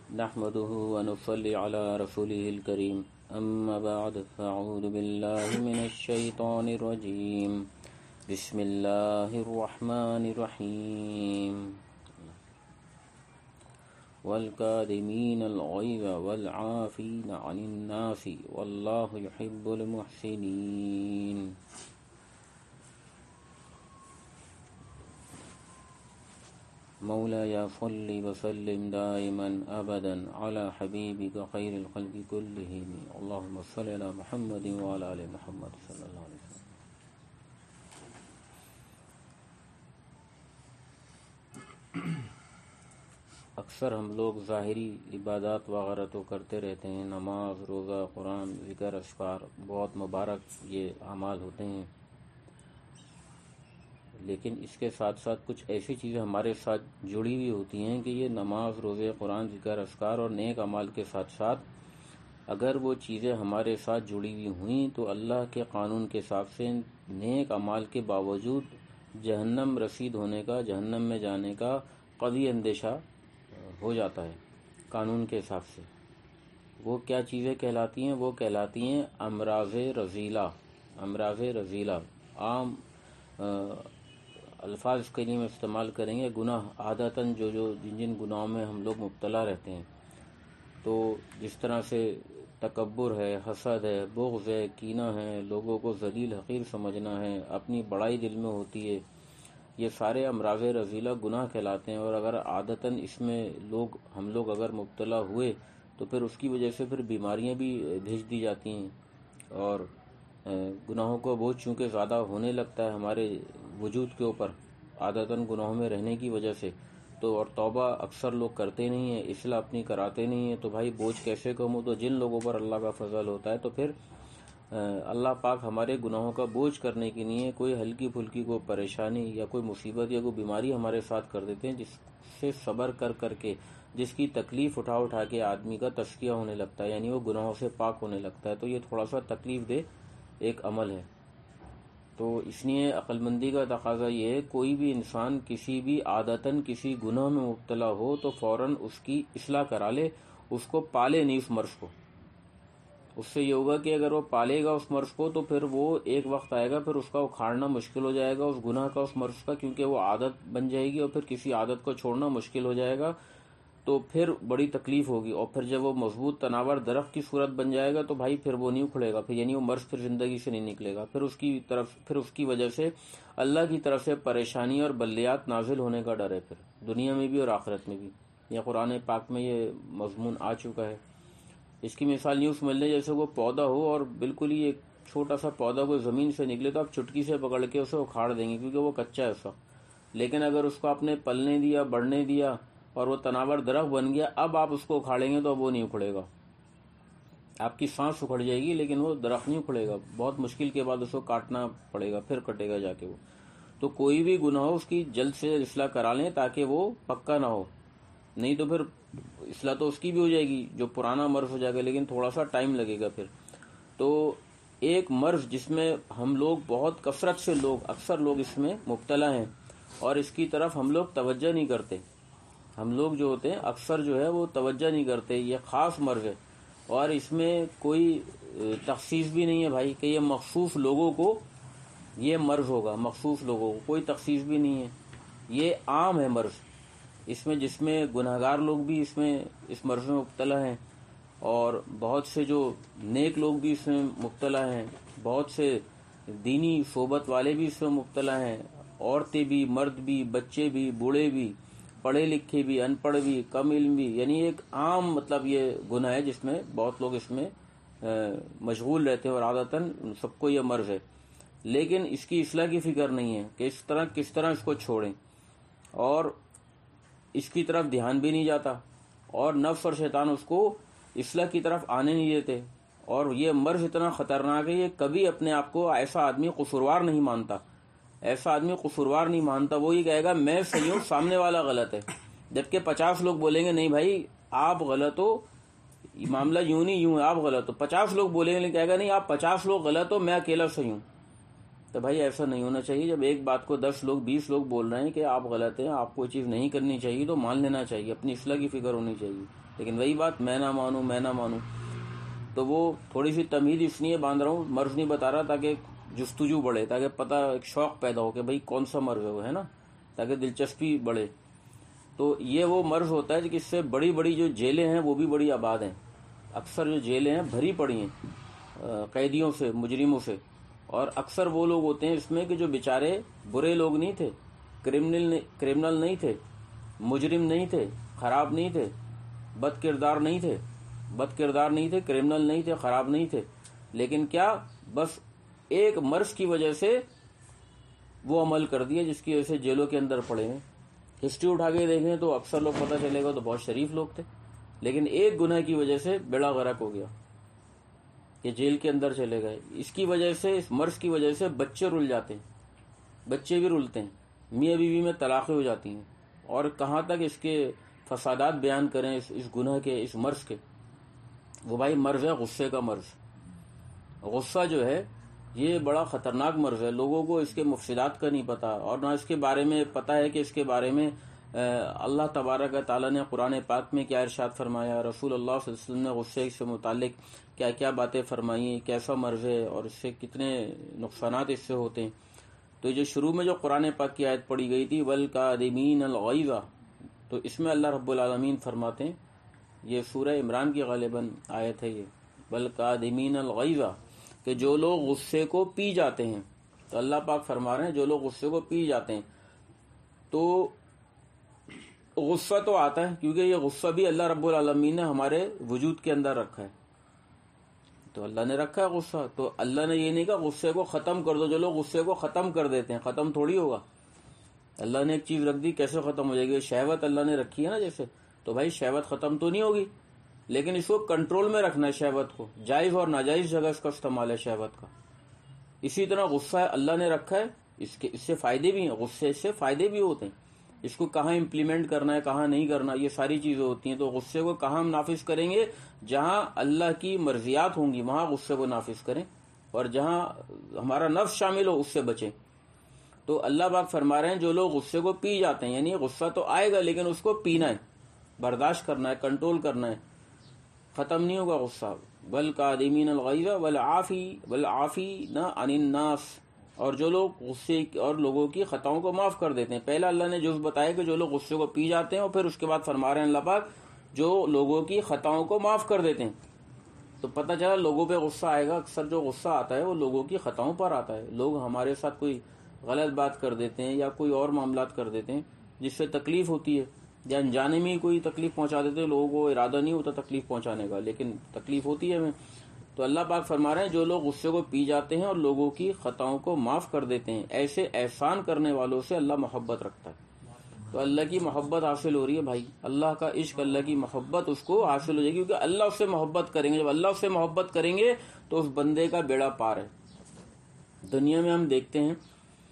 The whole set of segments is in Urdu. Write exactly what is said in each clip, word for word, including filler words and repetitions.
نحمده ونصلي على رسوله الكريم أما بعد فأعوذ بالله من الشيطان الرجيم بسم الله الرحمن الرحيم والكاظمين الغيظ والعافين عن الناس والله يحب المحسنين. مولاي صل وسلم دائما ابدا على حبيبك خير الخلق كلهم اللهم صل على محمد وعلى ال محمد صلی اللہ علیہ وسلم. اکثر ہم لوگ ظاہری عبادات وغیرہ تو کرتے رہتے ہیں، نماز، روزہ، قرآن، ذکر، اذکار، بہت مبارک یہ اعمال ہوتے ہیں، لیکن اس کے ساتھ ساتھ کچھ ایسی چیزیں ہمارے ساتھ جڑی ہوئی ہوتی ہیں کہ یہ نماز، روزے، قرآن، ذکر، اذکار اور نیک اعمال کے ساتھ ساتھ اگر وہ چیزیں ہمارے ساتھ جڑی ہوئی ہوئیں تو اللہ کے قانون کے حساب سے نیک اعمال کے باوجود جہنم رسید ہونے کا، جہنم میں جانے کا قوی اندیشہ ہو جاتا ہے قانون کے حساب سے. وہ کیا چیزیں کہلاتی ہیں؟ وہ کہلاتی ہیں امراض رذیلہ. امراض رذیلہ عام الفاظ کے لیے استعمال کریں گے. گناہ عادتاً جو جو جن جن گناہوں میں ہم لوگ مبتلا رہتے ہیں، تو جس طرح سے تکبر ہے، حسد ہے، بغض ہے، کینہ ہے، لوگوں کو ذلیل حقیر سمجھنا ہے، اپنی بڑائی دل میں ہوتی ہے، یہ سارے امراض رذیلہ گناہ کہلاتے ہیں. اور اگر عادتاً اس میں لوگ ہم لوگ اگر مبتلا ہوئے تو پھر اس کی وجہ سے پھر بیماریاں بھی بھیج دی جاتی ہیں، اور گناہوں کو بوجھ چونکہ زیادہ ہونے لگتا ہے ہمارے وجود کے اوپر عادتاً گناہوں میں رہنے کی وجہ سے، تو اور توبہ اکثر لوگ کرتے نہیں ہیں، اصلاح اپنی کراتے نہیں ہیں، تو بھائی بوجھ کیسے کم ہو؟ تو جن لوگوں پر اللہ کا فضل ہوتا ہے تو پھر اللہ پاک ہمارے گناہوں کا بوجھ کرنے کے لیے کوئی ہلکی پھلکی کوئی پریشانی یا کوئی مصیبت یا کوئی بیماری ہمارے ساتھ کر دیتے ہیں، جس سے صبر کر کر کے، جس کی تکلیف اٹھا اٹھا کے آدمی کا تزکیہ ہونے لگتا ہے، یعنی وہ گناہوں سے پاک ہونے لگتا ہے. تو یہ تھوڑا سا تکلیف دہ ایک عمل ہے. تو اس لیے عقل مندی کا تقاضا یہ ہے، کوئی بھی انسان کسی بھی عادتاً کسی گناہ میں مبتلا ہو تو فوراً اس کی اصلاح کرا لے، اس کو پالے نہیں اس مرض کو. اس سے یہ ہوگا کہ اگر وہ پالے گا اس مرض کو تو پھر وہ ایک وقت آئے گا پھر اس کا اکھاڑنا مشکل ہو جائے گا اس گناہ کا، اس مرض کا، کیونکہ وہ عادت بن جائے گی اور پھر کسی عادت کو چھوڑنا مشکل ہو جائے گا، تو پھر بڑی تکلیف ہوگی. اور پھر جب وہ مضبوط تناور درخت کی صورت بن جائے گا تو بھائی پھر وہ نہیں اکھڑے گا، پھر یعنی وہ مرض پھر زندگی سے نہیں نکلے گا، پھر اس کی طرف پھر اس کی وجہ سے اللہ کی طرف سے پریشانی اور بلیات نازل ہونے کا ڈر ہے، پھر دنیا میں بھی اور آخرت میں بھی. یہ قرآن پاک میں یہ مضمون آ چکا ہے. اس کی مثال یوں سمجھ لیں جیسے وہ پودا ہو اور بالکل ہی ایک چھوٹا سا پودا کوئی زمین سے نکلے تو آپ چٹکی سے پکڑ کے اسے اکھاڑ دیں گے کیونکہ وہ کچا ہے اس وقت. لیکن اگر اس کو آپ نے پلنے دیا، بڑھنے دیا اور وہ تناور درخت بن گیا، اب آپ اس کو اکھاڑیں گے تو اب وہ نہیں اکھڑے گا. آپ کی سانس اکھڑ جائے گی لیکن وہ درخت نہیں اکھڑے گا، بہت مشکل کے بعد اس کو کاٹنا پڑے گا، پھر کٹے گا جا کے وہ. تو کوئی بھی گناہ ہو اس کی جلد سے اصلاح کرا لیں تاکہ وہ پکا نہ ہو، نہیں تو پھر اصلاح تو اس کی بھی ہو جائے گی، جو پرانا مرض ہو جائے گا لیکن تھوڑا سا ٹائم لگے گا پھر. تو ایک مرض جس میں ہم لوگ بہت کثرت سے لوگ اکثر لوگ اس میں مبتلا ہیں اور اس کی طرف ہم لوگ توجہ نہیں کرتے. ہم لوگ جو ہوتے ہیں اکثر جو ہے وہ توجہ نہیں کرتے. یہ خاص مرض ہے اور اس میں کوئی تخصیص بھی نہیں ہے بھائی کہ یہ مخصوص لوگوں کو یہ مرض ہوگا، مخصوص لوگوں کو کوئی تخصیص بھی نہیں ہے. یہ عام ہے مرض. اس میں جس میں گناہگار لوگ بھی اس میں اس مرض میں مبتلا ہیں، اور بہت سے جو نیک لوگ بھی اس میں مبتلا ہیں، بہت سے دینی صحبت والے بھی اس میں مبتلا ہیں، عورتیں بھی، مرد بھی، بچے بھی، بوڑھے بھی، پڑھے لکھے بھی، ان پڑھ بھی، کم علم بھی. یعنی ایک عام مطلب یہ گناہ ہے جس میں بہت لوگ اس میں مشغول رہتے ہیں اور عادتاً سب کو یہ مرض ہے. لیکن اس کی اصلاح کی فکر نہیں ہے کہ اس طرح کس طرح اس کو چھوڑیں، اور اس کی طرف دھیان بھی نہیں جاتا، اور نفس اور شیطان اس کو اصلاح کی طرف آنے نہیں دیتے. اور یہ مرض اتنا خطرناک ہے، یہ کبھی اپنے آپ کو ایسا آدمی قصوروار نہیں مانتا. ایسا آدمی قصوروار نہیں مانتا. وہ یہ کہے گا میں صحیح ہوں، سامنے والا غلط ہے. جبکہ پچاس لوگ بولیں گے نہیں بھائی آپ غلط ہو، معاملہ یوں نہیں یوں ہے، آپ غلط ہو. پچاس لوگ بولیں گے لیکن کہے گا نہیں آپ پچاس لوگ غلط ہو، میں اکیلا صحیح ہوں. تو بھائی ایسا نہیں ہونا چاہیے. جب ایک بات کو دس لوگ بیس لوگ بول رہے ہیں کہ آپ غلط ہیں, آپ کو چیز نہیں کرنی چاہیے, تو مان لینا چاہیے, اپنی اصلاح کی فکر ہونی چاہیے. لیکن وہی بات میں نہ مانوں میں نہ مانوں, تو وہ تھوڑی سی تمہید اس لیے باندھ رہا ہوں, مرض نہیں بتا رہا تاکہ جستجو بڑھے, تاکہ پتہ ایک شوق پیدا ہو کہ بھائی کون سا مرض ہے وہ, ہے نا, تاکہ دلچسپی بڑھے. تو یہ وہ مرض ہوتا ہے کہ اس سے بڑی بڑی جو جیلیں ہیں وہ بھی بڑی آباد ہیں. اکثر جو جیلیں ہیں بھری پڑی ہیں قیدیوں سے, مجرموں سے, اور اکثر وہ لوگ ہوتے ہیں اس میں کہ جو بیچارے برے لوگ نہیں تھے, کرمنل کرمنل نہیں تھے, مجرم نہیں تھے, خراب نہیں تھے, بد کردار نہیں تھے بد کردار نہیں تھے کرمنل نہیں تھے, خراب نہیں تھے, لیکن کیا بس ایک مرض کی وجہ سے وہ عمل کر دیا جس کی وجہ سے جیلوں کے اندر پڑے ہیں. ہسٹری اٹھا کے دیکھیں تو اکثر لوگ پتہ چلے گا تو بہت شریف لوگ تھے, لیکن ایک گناہ کی وجہ سے بیڑا غرق ہو گیا کہ جیل کے اندر چلے گئے. اس کی وجہ سے, اس مرض کی وجہ سے بچے رل جاتے ہیں, بچے بھی رلتے ہیں, میاں بیوی میں طلاقیں ہو جاتی ہیں, اور کہاں تک اس کے فسادات بیان کریں اس, اس گناہ کے, اس مرض کے. وہ بھائی مرض ہے غصے کا مرض. غصہ جو ہے یہ بڑا خطرناک مرض ہے. لوگوں کو اس کے مفسدات کا نہیں پتا, اور نہ اس کے بارے میں پتا ہے کہ اس کے بارے میں اللہ تبارک و تعالیٰ نے قرآن پاک میں کیا ارشاد فرمایا, رسول اللہ صلی اللہ علیہ وسلم نے غصے سے متعلق کیا کیا باتیں فرمائی, کیسا مرض ہے اور اس سے کتنے نقصانات اس سے ہوتے ہیں. تو جو شروع میں جو قرآن پاک کی آیت پڑھی گئی تھی وَالْكَاظِمِينَ الْغَيْظَ, تو اس میں اللہ رب العالمین فرماتے ہیں, یہ سورہ عمران کی غالباً آیت ہے یہ, وَالْكَاظِمِينَ الْغَيْظَ, کہ جو لوگ غصے کو پی جاتے ہیں. تو اللہ پاک فرما رہے ہیں جو لوگ غصے کو پی جاتے ہیں, تو غصہ تو آتا ہے کیونکہ یہ غصہ بھی اللہ رب العالمین نے ہمارے وجود کے اندر رکھا ہے. تو اللہ نے رکھا ہے غصہ, تو اللہ نے یہ نہیں کہا غصے کو ختم کر دو. جو لوگ غصے کو ختم کر دیتے ہیں, ختم تھوڑی ہوگا. اللہ نے ایک چیز رکھ دی, کیسے ختم ہو جائے گی؟ شہوت اللہ نے رکھی ہے نا جیسے, تو بھائی شہوت ختم تو نہیں ہوگی, لیکن اس کو کنٹرول میں رکھنا ہے. شہوت کو جائز اور ناجائز جگہ اس کا استعمال ہے شہوت کا. اسی طرح غصہ ہے اللہ نے رکھا ہے, اس کے اس سے فائدے بھی ہیں, غصے سے فائدے بھی ہوتے ہیں. اس کو کہاں امپلیمنٹ کرنا ہے, کہاں نہیں کرنا, یہ ساری چیزیں ہوتی ہیں. تو غصے کو کہاں ہم نافذ کریں گے؟ جہاں اللہ کی مرضیات ہوں گی وہاں غصے کو نافذ کریں, اور جہاں ہمارا نفس شامل ہو اس سے بچیں. تو اللہ پاک فرما رہے ہیں جو لوگ غصے کو پی جاتے ہیں, یعنی غصہ تو آئے گا لیکن اس کو پینا ہے, برداشت کرنا ہے, کنٹرول کرنا ہے, ختم نہیں ہوگا غصہ. وَالْكَاظِمِينَ الْغَيْظَ وَالْعَافِينَ عَنِ النَّاسِ, اور جو لوگ غصے اور لوگوں کی خطاؤں کو معاف کر دیتے ہیں. پہلا اللہ نے جز بتایا کہ جو لوگ غصے کو پی جاتے ہیں, اور پھر اس کے بعد فرما رہے ہیں اللہ پاک جو لوگوں کی خطاؤں کو معاف کر دیتے ہیں. تو پتہ چلا لوگوں پہ غصہ آئے گا. اکثر جو غصہ آتا ہے وہ لوگوں کی خطاؤں پر آتا ہے. لوگ ہمارے ساتھ کوئی غلط بات کر دیتے ہیں یا کوئی اور معاملات کر دیتے ہیں جس سے تکلیف ہوتی ہے, یا انجانے میں ہی کوئی تکلیف پہنچا دیتے ہیں. لوگوں کو ارادہ نہیں ہوتا تکلیف پہنچانے کا, لیکن تکلیف ہوتی ہے ہمیں. تو اللہ پاک فرما رہے ہیں جو لوگ غصے کو پی جاتے ہیں اور لوگوں کی خطاؤں کو معاف کر دیتے ہیں, ایسے احسان کرنے والوں سے اللہ محبت رکھتا ہے. تو اللہ کی محبت حاصل ہو رہی ہے بھائی, اللہ کا عشق, اللہ کی محبت اس کو حاصل ہو جائے گی, کیونکہ اللہ اس سے محبت کریں گے. جب اللہ اس سے محبت کریں گے تو اس بندے کا بیڑا پار ہے. دنیا میں ہم دیکھتے ہیں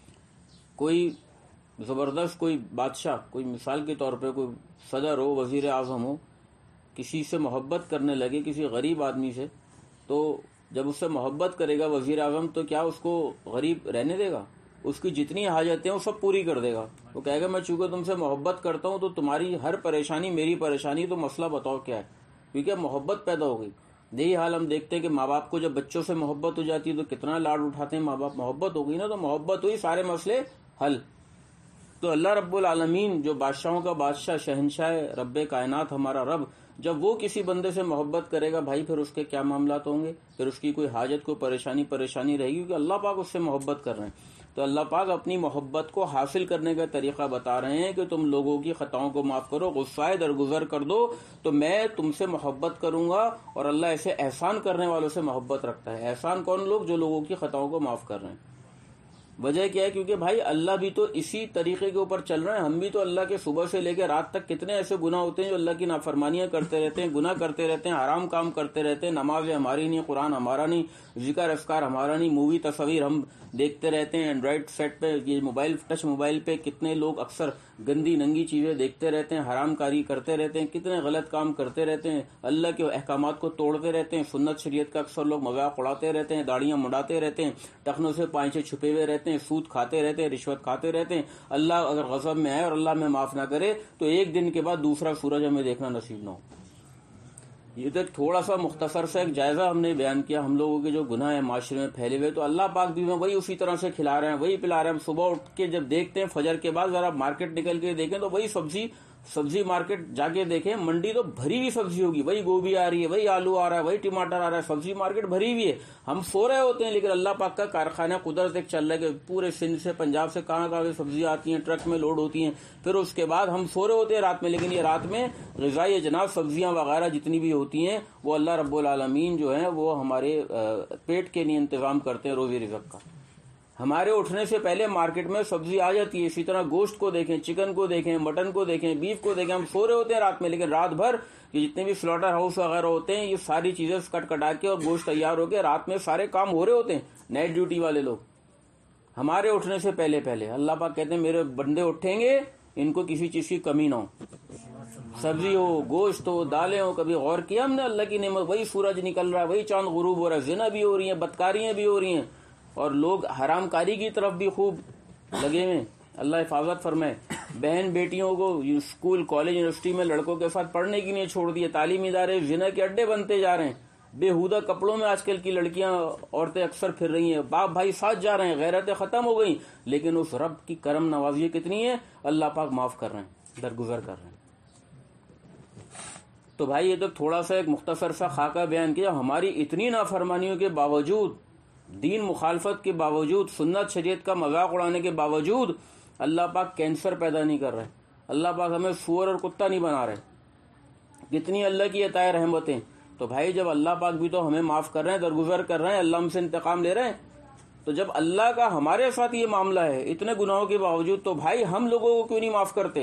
کوئی زبردست کوئی بادشاہ, کوئی مثال کے طور پہ کوئی صدر ہو, وزیر اعظم ہو, کسی سے محبت کرنے لگے, کسی غریب آدمی سے, تو جب اس سے محبت کرے گا وزیر اعظم تو کیا اس کو غریب رہنے دے گا؟ اس کی جتنی حاجتیں وہ سب پوری کر دے گا. وہ کہے گا میں چونکہ تم سے محبت کرتا ہوں تو تمہاری ہر پریشانی میری پریشانی, تو مسئلہ بتاؤ کیا ہے, کیونکہ محبت پیدا ہو گئی. یہی حال ہم دیکھتے ہیں کہ ماں باپ کو جب بچوں سے محبت ہو جاتی ہے تو کتنا لاڈ اٹھاتے ہیں ماں باپ. محبت ہو گئی نا, تو محبت ہوئی, سارے مسئلے حل. تو اللہ رب العالمین جو بادشاہوں کا بادشاہ, شہنشاہ, رب کائنات, ہمارا رب, جب وہ کسی بندے سے محبت کرے گا بھائی پھر اس کے کیا معاملات ہوں گے, پھر اس کی کوئی حاجت, کوئی پریشانی پریشانی رہے گی, کیونکہ اللہ پاک اس سے محبت کر رہے ہیں. تو اللہ پاک اپنی محبت کو حاصل کرنے کا طریقہ بتا رہے ہیں کہ تم لوگوں کی خطاؤں کو معاف کرو, غصہ درگزر کر دو, تو میں تم سے محبت کروں گا. اور اللہ ایسے احسان کرنے والوں سے محبت رکھتا ہے. احسان کون؟ لوگ جو لوگوں کی خطاؤں کو معاف کر رہے ہیں. وجہ کیا ہے؟ کیونکہ بھائی اللہ بھی تو اسی طریقے کے اوپر چل رہے ہیں. ہم بھی تو اللہ کے صبح سے لے کے رات تک کتنے ایسے گناہ ہوتے ہیں جو اللہ کی نافرمانیاں کرتے رہتے ہیں, گناہ کرتے رہتے ہیں, حرام کام کرتے رہتے ہیں. نمازیں ہماری نہیں, قرآن ہمارا نہیں, ذکر اذکار ہمارا نہیں, مووی تصاویر ہم دیکھتے رہتے ہیں. اینڈرائڈ سیٹ پہ, یہ موبائل ٹچ موبائل پہ کتنے لوگ اکثر گندی ننگی چیزیں دیکھتے رہتے ہیں, حرام کاری کرتے رہتے ہیں, کتنے غلط کام کرتے رہتے ہیں, اللہ کے احکامات کو توڑتے رہتے ہیں. سنت شریعت کا اکثر لوگ مذاق اڑاتے رہتے ہیں, داڑیاں مڈاتے رہتے ہیں, ٹخنوں سے پائچے چھپے ہوئے رہتے ہیں, سود کھاتے رہتے ہیں, رشوت کھاتے رہتے ہیں. اللہ اگر غضب میں آئے اور اللہ میں معاف نہ کرے تو ایک دن کے بعد دوسرا سورج ہمیں دیکھنا نصیب نہ ہو. یہ تو تھوڑا سا مختصر سا ایک جائزہ ہم نے بیان کیا ہم لوگوں کے جو گناہ ہیں معاشرے میں پھیلے ہوئے. تو اللہ پاک بھی وہی اسی طرح سے کھلا رہے ہیں, وہی پلا رہے ہیں. ہم صبح اٹھ کے جب دیکھتے ہیں فجر کے بعد ذرا مارکیٹ نکل کے دیکھیں تو وہی سبزی سبزی مارکیٹ جا کے دیکھیں, منڈی تو بھری ہوئی سبزی ہوگی, وہی گوبھی آ رہی ہے, وہی آلو آ رہا ہے, وہی ٹماٹر آ رہا ہے, سبزی مارکیٹ بھری ہوئی ہے. ہم سو رہے ہوتے ہیں لیکن اللہ پاک کا کارخانہ قدرت ایک چل رہا ہے کہ پورے سندھ سے پنجاب سے کہاں کہاں سے سبزیاں آتی ہیں, ٹرک میں لوڈ ہوتی ہیں. پھر اس کے بعد ہم سو رہے ہوتے ہیں رات میں, لیکن یہ رات میں غذائی اجناس سبزیاں وغیرہ جتنی بھی ہوتی ہیں وہ اللہ رب العالمین جو ہیں وہ ہمارے پیٹ کے لیے انتظام کرتے ہیں روزی رزق کا. ہمارے اٹھنے سے پہلے مارکیٹ میں سبزی آ جاتی ہے. اسی طرح گوشت کو دیکھیں, چکن کو دیکھیں, مٹن کو دیکھیں, بیف کو دیکھیں. ہم سو رہے ہوتے ہیں رات میں لیکن رات بھر یہ جتنے بھی سلاٹر ہاؤس وغیرہ ہوتے ہیں یہ ساری چیزیں کٹ کٹا کے اور گوشت تیار ہو کے رات میں سارے کام ہو رہے ہوتے ہیں. نائٹ ڈیوٹی والے لوگ ہمارے اٹھنے سے پہلے پہلے اللہ پاک کہتے ہیں میرے بندے اٹھیں گے, ان کو کسی چیز کی کمی نہ ہو, سبزی ہو, گوشت ہو, دالیں ہو. کبھی غور کیا ہم نے اللہ کی نعمت؟ وہی سورج نکل رہا ہے, وہی چاند غروب ہو رہا ہے, زنا بھی ہو رہی ہیں, بدکاریاں بھی ہو رہی ہیں, اور لوگ حرام کاری کی طرف بھی خوب لگے ہوئے. اللہ حفاظت فرمائے. بہن بیٹیوں کو اسکول کالج یونیورسٹی میں لڑکوں کے ساتھ پڑھنے کی نہیں چھوڑ دیے, تعلیمی ادارے زنا کے اڈے بنتے جا رہے ہیں. بےہودہ کپڑوں میں آج کل کی لڑکیاں عورتیں اکثر پھر رہی ہیں, باپ بھائی ساتھ جا رہے ہیں, غیرتیں ختم ہو گئی. لیکن اس رب کی کرم نوازی کتنی ہے, اللہ پاک معاف کر رہے ہیں, درگزر کر رہے ہیں. تو بھائی یہ تو تھوڑا سا ایک مختصر سا خاکہ بیان کیا. ہماری اتنی نافرمانیوں کے باوجود, دین مخالفت کے باوجود, سنت شریعت کا مذاق اڑانے کے باوجود اللہ پاک کینسر پیدا نہیں کر رہے, اللہ پاک ہمیں سور اور کتا نہیں بنا رہے. کتنی اللہ کی عطائے رحمتیں. تو بھائی جب اللہ پاک بھی تو ہمیں معاف کر رہے ہیں, درگزر کر رہے ہیں, اللہ ہم سے انتقام لے رہے ہیں, تو جب اللہ کا ہمارے ساتھ یہ معاملہ ہے اتنے گناہوں کے باوجود, تو بھائی ہم لوگوں کو کیوں نہیں معاف کرتے؟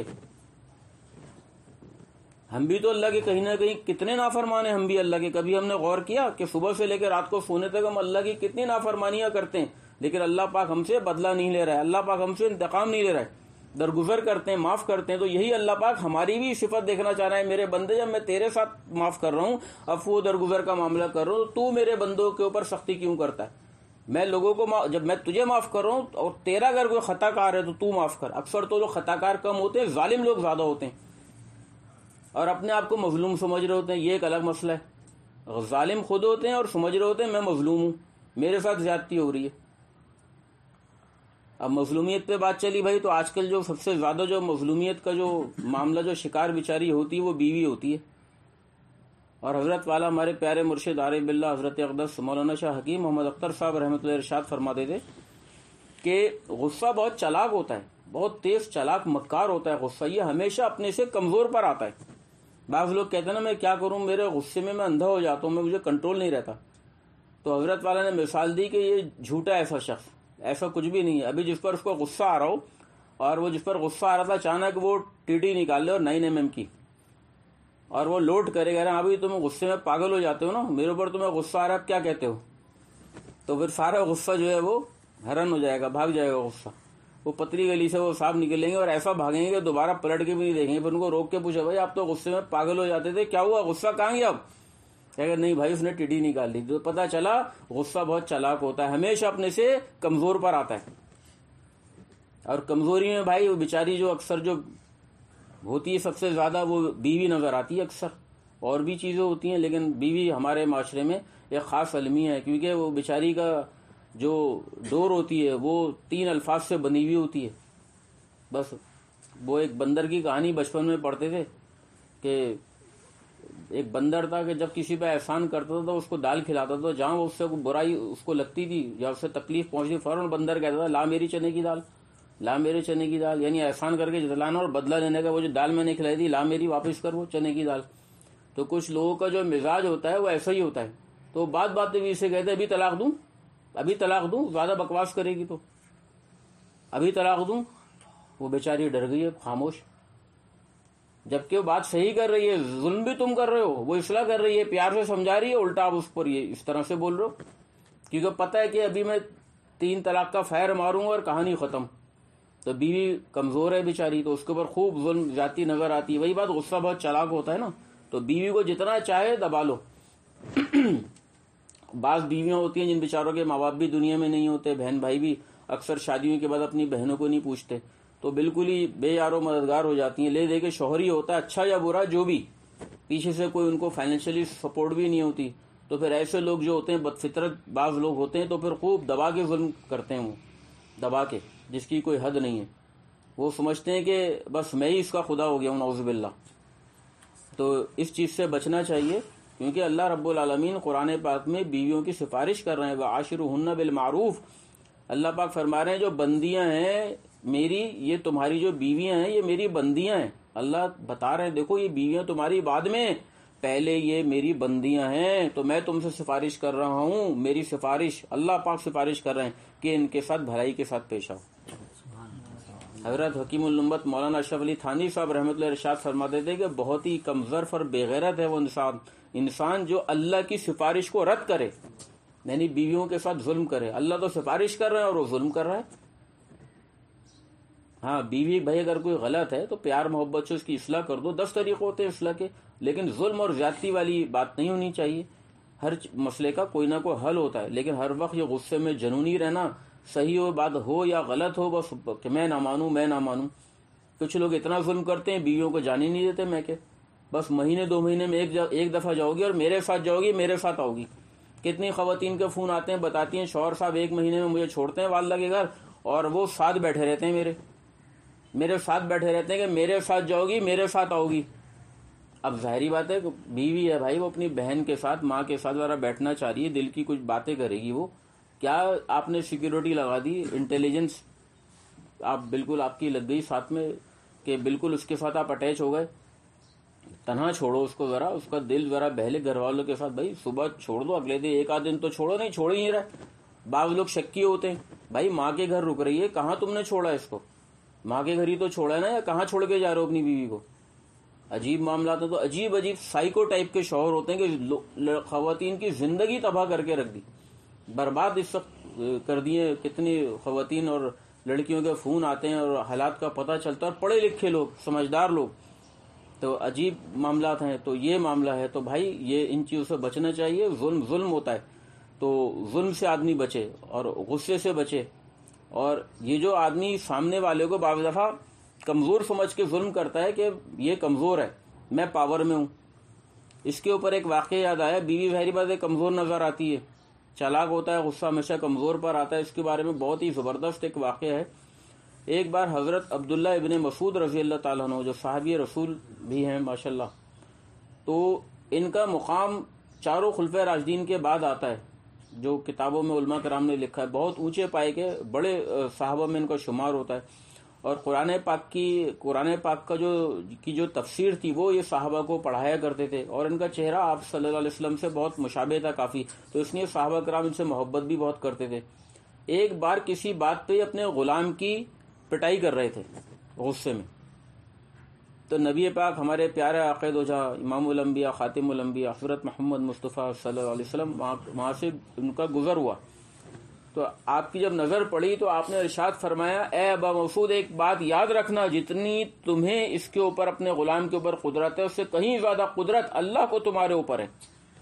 ہم بھی تو اللہ کے کہیں نہ کہیں کتنے نافرمان ہیں. ہم بھی اللہ کے, کبھی ہم نے غور کیا کہ صبح سے لے کے رات کو سونے تک ہم اللہ کی کتنی نافرمانیاں کرتے ہیں, لیکن اللہ پاک ہم سے بدلہ نہیں لے رہا ہے, اللہ پاک ہم سے انتقام نہیں لے رہا ہے, درگزر کرتے ہیں, معاف کرتے ہیں. تو یہی اللہ پاک ہماری بھی صفت دیکھنا چاہ رہا ہے. میرے بندے جب میں تیرے ساتھ معاف کر رہا ہوں, عفو درگزر کا معاملہ کر رہا ہوں, تو میرے بندوں کے اوپر سختی کیوں کرتا ہے؟ میں لوگوں کو جب میں تجھے معاف کر رہا ہوں اور تیرا اگر کوئی خطا کار ہے تو تو معاف کر. اکثر تو لوگ خطا کار کم ہوتے ہیں, ظالم لوگ زیادہ ہوتے ہیں اور اپنے آپ کو مظلوم سمجھ رہے ہوتے ہیں. یہ ایک الگ مسئلہ ہے. ظالم خود ہوتے ہیں اور سمجھ رہے ہوتے ہیں میں مظلوم ہوں, میرے ساتھ زیادتی ہو رہی ہے. اب مظلومیت پہ بات چلی بھائی, تو آج کل جو سب سے زیادہ جو مظلومیت کا جو معاملہ جو شکار بیچاری ہوتی ہے وہ بیوی ہوتی ہے. اور حضرت والا ہمارے پیارے مرشد عارف باللہ حضرت اقدس مولانا شاہ حکیم محمد اختر صاحب رحمۃ اللہ ارشاد فرماتے تھے کہ غصہ بہت چلاک ہوتا ہے, بہت تیز چلاک مکار ہوتا ہے غصہ. یہ ہمیشہ اپنے سے کمزور پر آتا ہے. بعض لوگ کہتے ہیں نا میں کیا کروں, میرے غصے میں میں اندھا ہو جاتا ہوں, میں مجھے کنٹرول نہیں رہتا. تو حضرت والا نے مثال دی کہ یہ جھوٹا ایسا شخص, ایسا کچھ بھی نہیں ہے. ابھی جس پر اس کو غصہ آ رہا ہو اور وہ جس پر غصہ آ رہا تھا اچانک وہ ٹی ٹی نکال لے اور نائن ایم ایم کی اور وہ لوڈ کرے گا, ابھی تم غصے میں پاگل ہو جاتے ہو نا, میرے اوپر تمہیں غصہ آ رہا ہے اب کیا کہتے ہو, تو پھر سارا غصہ جو ہے وہ ہرن ہو جائے گا, بھاگ جائے گا غصہ. وہ پتلی گلی سے وہ صاحب نکلیں گے اور ایسا بھاگیں گے کہ دوبارہ پلٹ کے بھی نہیں دیکھیں گے. پھر ان کو روک کے پوچھا بھائی آپ تو غصے میں پاگل ہو جاتے تھے, کیا ہوا, غصہ کہاں گیا اب؟ کہ نہیں بھائی اس نے ٹی ٹی نکال دی. تو پتا چلا غصہ بہت چلاک ہوتا ہے, ہمیشہ اپنے سے کمزور پر آتا ہے. اور کمزوری میں بھائی وہ بیچاری جو اکثر جو ہوتی ہے سب سے زیادہ وہ بیوی نظر آتی ہے. اکثر اور بھی چیزیں ہوتی ہیں لیکن بیوی ہمارے معاشرے میں ایک خاص المیہ ہے, کیونکہ وہ بیچاری کا جو ڈور ہوتی ہے وہ تین الفاظ سے بنی ہوئی ہوتی ہے. بس وہ ایک بندر کی کہانی بچپن میں پڑھتے تھے کہ ایک بندر تھا کہ جب کسی پہ احسان کرتا تھا تو اس کو دال کھلاتا تھا, جہاں اس سے برائی اس کو لگتی تھی یا اس سے تکلیف پہنچتی فوراً بندر کہتا تھا لا میری چنے کی دال, لا میرے چنے کی دال, یعنی احسان کر کے جتلانا اور بدلہ لینے کا. وہ جو دال میں نے کھلائی تھی لا میری واپس کر وہ چنے کی دال. تو کچھ لوگوں کا جو مزاج ہوتا ہے وہ ایسا ہی ہوتا ہے. تو بات بات بھی اسے کہتے ہیں ابھی طلاق دوں, ابھی طلاق دوں, زیادہ بکواس کرے گی تو ابھی طلاق دوں، وہ بیچاری ڈر گئی ہے، خاموش، جبکہ وہ بات صحیح کر رہی ہے، ظلم بھی تم کر رہے ہو، وہ اصلاح کر رہی ہے، پیار سے سمجھا رہی ہے، الٹا آپ اس پر یہ اس طرح سے بول رہے ہو، کیونکہ پتہ ہے کہ ابھی میں تین طلاق کا فائر ماروں گا اور کہانی ختم. تو بیوی کمزور ہے بیچاری، تو اس کے اوپر خوب ظلم جاتی نظر آتی ہے. وہی بات، غصہ بہت چالاک ہوتا ہے نا، تو بیوی کو جتنا چاہے دبا لو. بعض بیویاں ہوتی ہیں جن بیچاروں کے ماں باپ بھی دنیا میں نہیں ہوتے، بہن بھائی بھی اکثر شادیوں کے بعد اپنی بہنوں کو نہیں پوچھتے، تو بالکل ہی بے یارو مددگار ہو جاتی ہیں. لے دے کے شوہر ہی ہوتا ہے، اچھا یا برا جو بھی، پیچھے سے کوئی ان کو فائنینشلی سپورٹ بھی نہیں ہوتی. تو پھر ایسے لوگ جو ہوتے ہیں بد فطرت بعض لوگ ہوتے ہیں، تو پھر خوب دبا کے ظلم کرتے ہیں، وہ دبا کے، جس کی کوئی حد نہیں ہے. وہ سمجھتے ہیں کہ بس میں ہی اس کا خدا ہو گیا ہوں، نعوذ باللہ. تو اس چیز سے بچنا چاہیے، کیونکہ اللہ رب العالمین قرآن پاک میں بیویوں کی سفارش کر رہے ہیں. وَعَاشِرُهُنَّ بِالْمَعْرُوفِ، اللہ پاک فرما رہے ہیں جو بندیاں ہیں میری، یہ تمہاری جو بیویاں ہیں یہ میری بندیاں ہیں. اللہ بتا رہے ہیں دیکھو یہ بیویاں تمہاری بعد میں، پہلے یہ میری بندیاں ہیں، تو میں تم سے سفارش کر رہا ہوں. میری سفارش، اللہ پاک سفارش کر رہے ہیں کہ ان کے ساتھ بھلائی کے ساتھ پیش آؤ. حضرت حکیم الامت مولانا اشرف علی تھانوی صاحب رحمۃ اللہ ارشاد فرماتے تھے کہ بہت ہی کم ظرف اور بے غیرت ہے وہ انسان انسان جو اللہ کی سفارش کو رد کرے، یعنی بیویوں کے ساتھ ظلم کرے. اللہ تو سفارش کر رہے ہیں اور وہ ظلم کر رہا ہے. ہاں بیوی بھائی اگر کوئی غلط ہے تو پیار محبت سے اس کی اصلاح کر دو، دس طریقے ہوتے ہیں اصلاح کے، لیکن ظلم اور زیادتی والی بات نہیں ہونی چاہیے. ہر مسئلے کا کوئی نہ کوئی حل ہوتا ہے، لیکن ہر وقت یہ غصے میں جنونی رہنا، صحیح ہو بات ہو یا غلط ہو، بس کہ میں نہ مانوں میں نہ مانوں. کچھ لوگ اتنا ظلم کرتے ہیں بیویوں کو جانے نہیں دیتے. میں کہ بس مہینے دو مہینے میں ایک ایک دفعہ جاؤ گی اور میرے ساتھ جاؤ گی، میرے ساتھ آؤ گی. کتنی خواتین کے فون آتے ہیں، بتاتی ہیں شوہر صاحب ایک مہینے میں مجھے چھوڑتے ہیں والدہ کے گھر، اور وہ ساتھ بیٹھے رہتے ہیں، میرے میرے ساتھ بیٹھے رہتے ہیں کہ میرے ساتھ جاؤ گی میرے ساتھ آؤ گی. اب ظاہری بات ہے کہ بیوی ہے بھائی، وہ اپنی بہن کے ساتھ ماں کے ساتھ ذرا بیٹھنا چاہ رہی ہے، دل کی کچھ باتیں کرے گی. وہ کیا آپ نے سیکیورٹی لگا دی، انٹیلیجنس آپ بالکل آپ کی لگ گئی ساتھ میں، کہ بالکل اس کے ساتھ آپ اٹیچ ہو گئے. تنہا چھوڑو اس کو، ذرا اس کا دل ذرا بہلے گھر والوں کے ساتھ. بھائی صبح چھوڑ دو، اگلے دن ایک آدھ دن تو چھوڑو، نہیں چھوڑ ہی نہیں رہے. بعض لوگ شکی ہوتے ہیں، بھائی ماں کے گھر رک رہی ہے، کہاں تم نے چھوڑا اس کو؟ ماں کے گھر ہی تو چھوڑا ہے نا، یا کہاں چھوڑ کے جا رہے ہو اپنی بیوی کو؟ عجیب معاملات ہیں. تو عجیب عجیب سائیکو ٹائپ کے شوہر ہوتے ہیں کہ خواتین کی زندگی تباہ کر کے رکھ دی، برباد اس وقت کر دیے. کتنی خواتین اور لڑکیوں کے فون آتے ہیں اور حالات کا پتہ چلتا ہے، اور پڑھے لکھے لوگ سمجھدار لوگ. تو عجیب معاملات ہیں. تو یہ معاملہ ہے. تو بھائی یہ ان چیزوں سے بچنا چاہیے. ظلم ظلم ہوتا ہے، تو ظلم سے آدمی بچے اور غصے سے بچے. اور یہ جو آدمی سامنے والے کو بعض دفعہ کمزور سمجھ کے ظلم کرتا ہے کہ یہ کمزور ہے، میں پاور میں ہوں. اس کے اوپر ایک واقعہ یاد آیا. بیوی ظاہری بات ہے کمزور نظر آتی ہے، چالاک ہوتا ہے، غصہ ہمیشہ کمزور پر آتا ہے. اس کے بارے میں بہت ہی زبردست ایک واقعہ ہے. ایک بار حضرت عبداللہ ابن مسعود رضی اللہ تعالیٰ عنہ، جو صحابی رسول بھی ہیں ماشاءاللہ، تو ان کا مقام چاروں خلفۂ راشدین کے بعد آتا ہے، جو کتابوں میں علماء کرام نے لکھا ہے. بہت اونچے پائے کے بڑے صحابہ میں ان کا شمار ہوتا ہے. اور قرآن پاک کی قرآن پاک کا جو کی جو تفسیر تھی وہ یہ صحابہ کو پڑھایا کرتے تھے. اور ان کا چہرہ آپ صلی اللہ علیہ وسلم سے بہت مشابہ تھا کافی، تو اس لیے صحابہ کرام ان سے محبت بھی بہت کرتے تھے. ایک بار کسی بات پہ اپنے غلام کی پٹائی کر رہے تھے غصے میں، تو نبی پاک ہمارے پیارے آقا دو جہاں امام الانبیاء خاتم الانبیاء حضرت محمد مصطفیٰ صلی اللہ علیہ وسلم وہاں سے ان کا گزر ہوا. تو آپ کی جب نظر پڑی تو آپ نے ارشاد فرمایا، اے ابا مسعود ایک بات یاد رکھنا، جتنی تمہیں اس کے اوپر اپنے غلام کے اوپر قدرت ہے، اس سے کہیں زیادہ قدرت اللہ کو تمہارے اوپر ہے.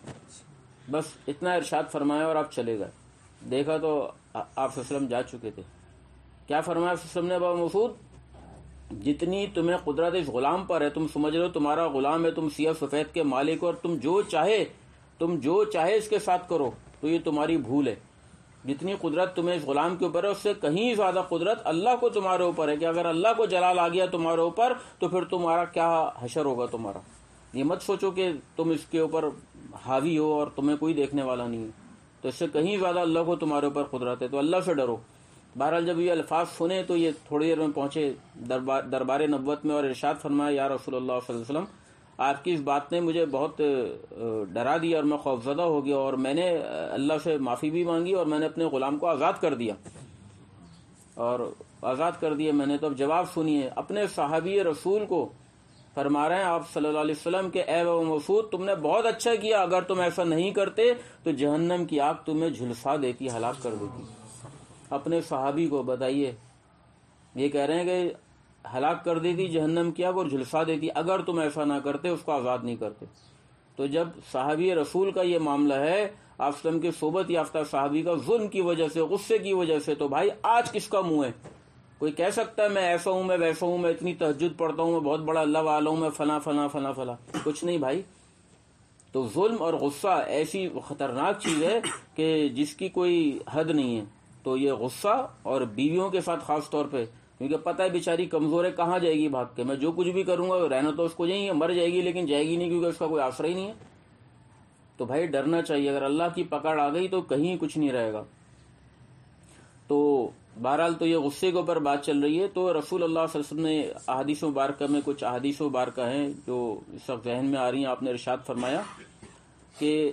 بس اتنا ارشاد فرمایا اور آپ چلے گئے. دیکھا تو آپ صلی اللہ علیہ وسلم جا چکے تھے. کیا فرمایا صلی اللہ علیہ وسلم نے؟ ابا مسعود جتنی تمہیں قدرت اس غلام پر ہے، تم سمجھ رہے ہو تمہارا غلام ہے، تم سیاہ سفید کے مالک ہو، اور تم جو چاہے تم جو چاہے اس کے ساتھ کرو، تو یہ تمہاری بھول ہے. جتنی قدرت تمہیں اس غلام کے اوپر ہے، اس سے کہیں زیادہ قدرت اللہ کو تمہارے اوپر ہے، کہ اگر اللہ کو جلال آ گیا تمہارے اوپر تو پھر تمہارا کیا حشر ہوگا تمہارا. یہ مت سوچو کہ تم اس کے اوپر حاوی ہو اور تمہیں کوئی دیکھنے والا نہیں ہے. تو اس سے کہیں زیادہ اللہ کو تمہارے اوپر قدرت ہے. تو اللہ سے ڈرو. بہرحال جب یہ الفاظ سنے تو یہ تھوڑی دیر میں پہنچے دربار دربار نبوت میں، اور ارشاد فرمایا، یا رسول اللہ صلی اللہ علیہ وسلم آپ کی اس بات نے مجھے بہت ڈرا دیا اور میں خوفزدہ ہو گیا، اور میں نے اللہ سے معافی بھی مانگی اور میں نے اپنے غلام کو آزاد کر دیا. اور آزاد کر دیے میں نے. تو اب جواب سنیے اپنے صحابی رسول کو فرما رہے ہیں آپ صلی اللہ علیہ وسلم کہ اے ابو مسعود تم نے بہت اچھا کیا, اگر تم ایسا نہیں کرتے تو جہنم کی آگ تمہیں جھلسا دیتی, ہلاک کر دیتی. اپنے صحابی کو بتائیے, یہ کہہ رہے ہیں کہ ہلاک کر دیتی جہنم کی آگ اور جھلسا دیتی اگر تم ایسا نہ کرتے, اس کو آزاد نہیں کرتے. تو جب صحابی رسول کا یہ معاملہ ہے, آپ وسلم کے صحبت یافتہ صحابی کا ظلم کی وجہ سے, غصے کی وجہ سے, تو بھائی آج کس کا منہ ہے؟ کوئی کہہ سکتا ہے میں ایسا ہوں, میں ویسا ہوں, میں اتنی تہجد پڑھتا ہوں, میں بہت بڑا اللہ والا ہوں, میں فلاں فلاں فلاں فلاں, کچھ نہیں بھائی. تو ظلم اور غصہ ایسی خطرناک چیز ہے کہ جس کی کوئی حد نہیں ہے. تو یہ غصہ اور بیویوں کے ساتھ خاص طور پہ, کیونکہ پتہ ہے بیچاری کمزور ہے, کہاں جائے گی بھاگ کے, میں جو کچھ بھی کروں گا رہنا تو اس کو یہی ہے, مر جائے گی لیکن جائے گی نہیں کیونکہ اس کا کوئی آسرا ہی نہیں ہے. تو بھائی ڈرنا چاہیے, اگر اللہ کی پکڑ آ گئی تو کہیں کچھ نہیں رہے گا. تو بہرحال تو یہ غصے کے اوپر بات چل رہی ہے. تو رسول اللہ صلی اللہ علیہ وسلم نے احادیث مبارکہ میں کچھ احادیث مبارکہ ہیں جو اس وقت ذہن میں آ رہی ہیں. آپ نے ارشاد فرمایا کہ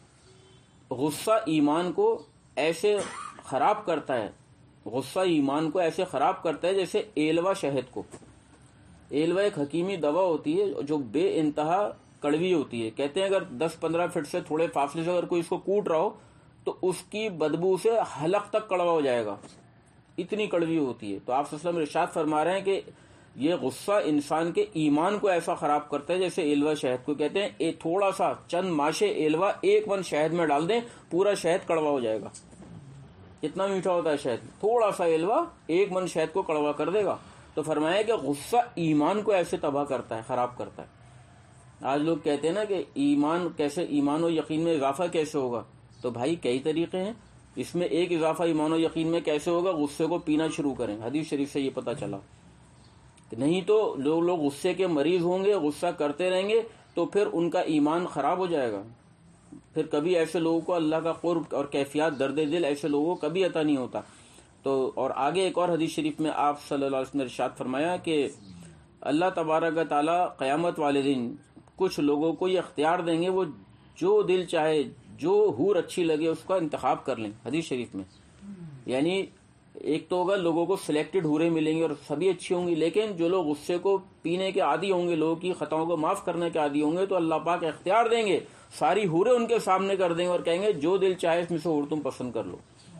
غصہ ایمان کو ایسے خراب کرتا ہے, غصہ ایمان کو ایسے خراب کرتا ہے جیسے ایلوا شہد کو. ایلوا ایک حکیمی دوا ہوتی ہے جو بے انتہا کڑوی ہوتی ہے. کہتے ہیں اگر دس پندرہ فٹ سے تھوڑے فاصلے سے اگر کوئی اس کو کوٹ رہا ہو تو اس کی بدبو سے حلق تک کڑوا ہو جائے گا, اتنی کڑوی ہوتی ہے. تو آپ صلی اللہ علیہ وسلم ارشاد فرما رہے ہیں کہ یہ غصہ انسان کے ایمان کو ایسا خراب کرتا ہے جیسے ایلوا شہد کو. کہتے ہیں اے تھوڑا سا چند ماشے ایلوا ایک من شہد میں ڈال دیں, پورا شہد کڑوا ہو جائے گا. اتنا میٹھا ہوتا ہے شہد, تھوڑا سا ایلوا ایک من شہد کو کڑوا کر دے گا. تو فرمایا کہ غصہ ایمان کو ایسے تباہ کرتا ہے, خراب کرتا ہے. آج لوگ کہتے ہیں نا کہ ایمان کیسے, ایمان و یقین میں اضافہ کیسے ہوگا؟ تو بھائی کئی طریقے ہیں. اس میں ایک اضافہ ایمان و یقین میں کیسے ہوگا؟ غصے کو پینا شروع کریں. حدیث شریف سے یہ پتہ چلا. نہیں تو لوگ لوگ غصے کے مریض ہوں گے, غصہ کرتے رہیں گے تو پھر ان کا ایمان خراب ہو جائے گا. پھر کبھی ایسے لوگوں کو اللہ کا قرب اور کیفیات درد دل ایسے لوگوں کو کبھی عطا نہیں ہوتا. تو اور آگے ایک اور حدیث شریف میں آپ صلی اللہ علیہ وسلم نے ارشاد فرمایا کہ اللہ تبارک و تعالی قیامت والے دن کچھ لوگوں کو یہ اختیار دیں گے, وہ جو دل چاہے, جو حور اچھی لگے اس کا انتخاب کر لیں. حدیث شریف میں یعنی ایک تو ہوگا لوگوں کو سلیکٹڈ حوریں ملیں گی اور سبھی اچھی ہوں گی, لیکن جو لوگ غصے کو پینے کے عادی ہوں گے, لوگوں کی خطاؤں کو معاف کرنے کے عادی ہوں گے, تو اللہ پاک اختیار دیں گے, ساری حوریں ان کے سامنے کر دیں گے اور کہیں گے جو دل چاہے اس میں سے حور تم پسند کر لو.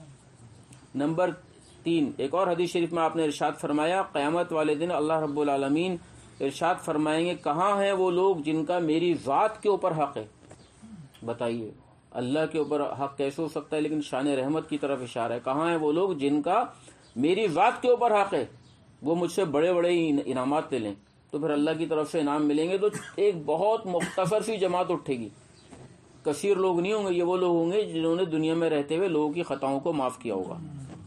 نمبر تین, ایک اور حدیث شریف میں آپ نے ارشاد فرمایا قیامت والے دن اللہ رب العالمین ارشاد فرمائیں گے کہاں ہیں وہ لوگ جن کا میری ذات کے اوپر حق ہے. بتائیے اللہ کے اوپر حق کیسے ہو سکتا ہے, لیکن شان رحمت کی طرف اشارہ ہے. کہاں ہیں وہ لوگ جن کا میری ذات کے اوپر حق ہے, وہ مجھ سے بڑے بڑے انعامات لے لیں. تو پھر اللہ کی طرف سے انعام ملیں گے تو ایک بہت مختصر سی جماعت اٹھے گی, کثیر لوگ نہیں ہوں گے. یہ وہ لوگ ہوں گے جنہوں نے دنیا میں رہتے ہوئے لوگوں کی خطاؤں کو معاف کیا ہوگا.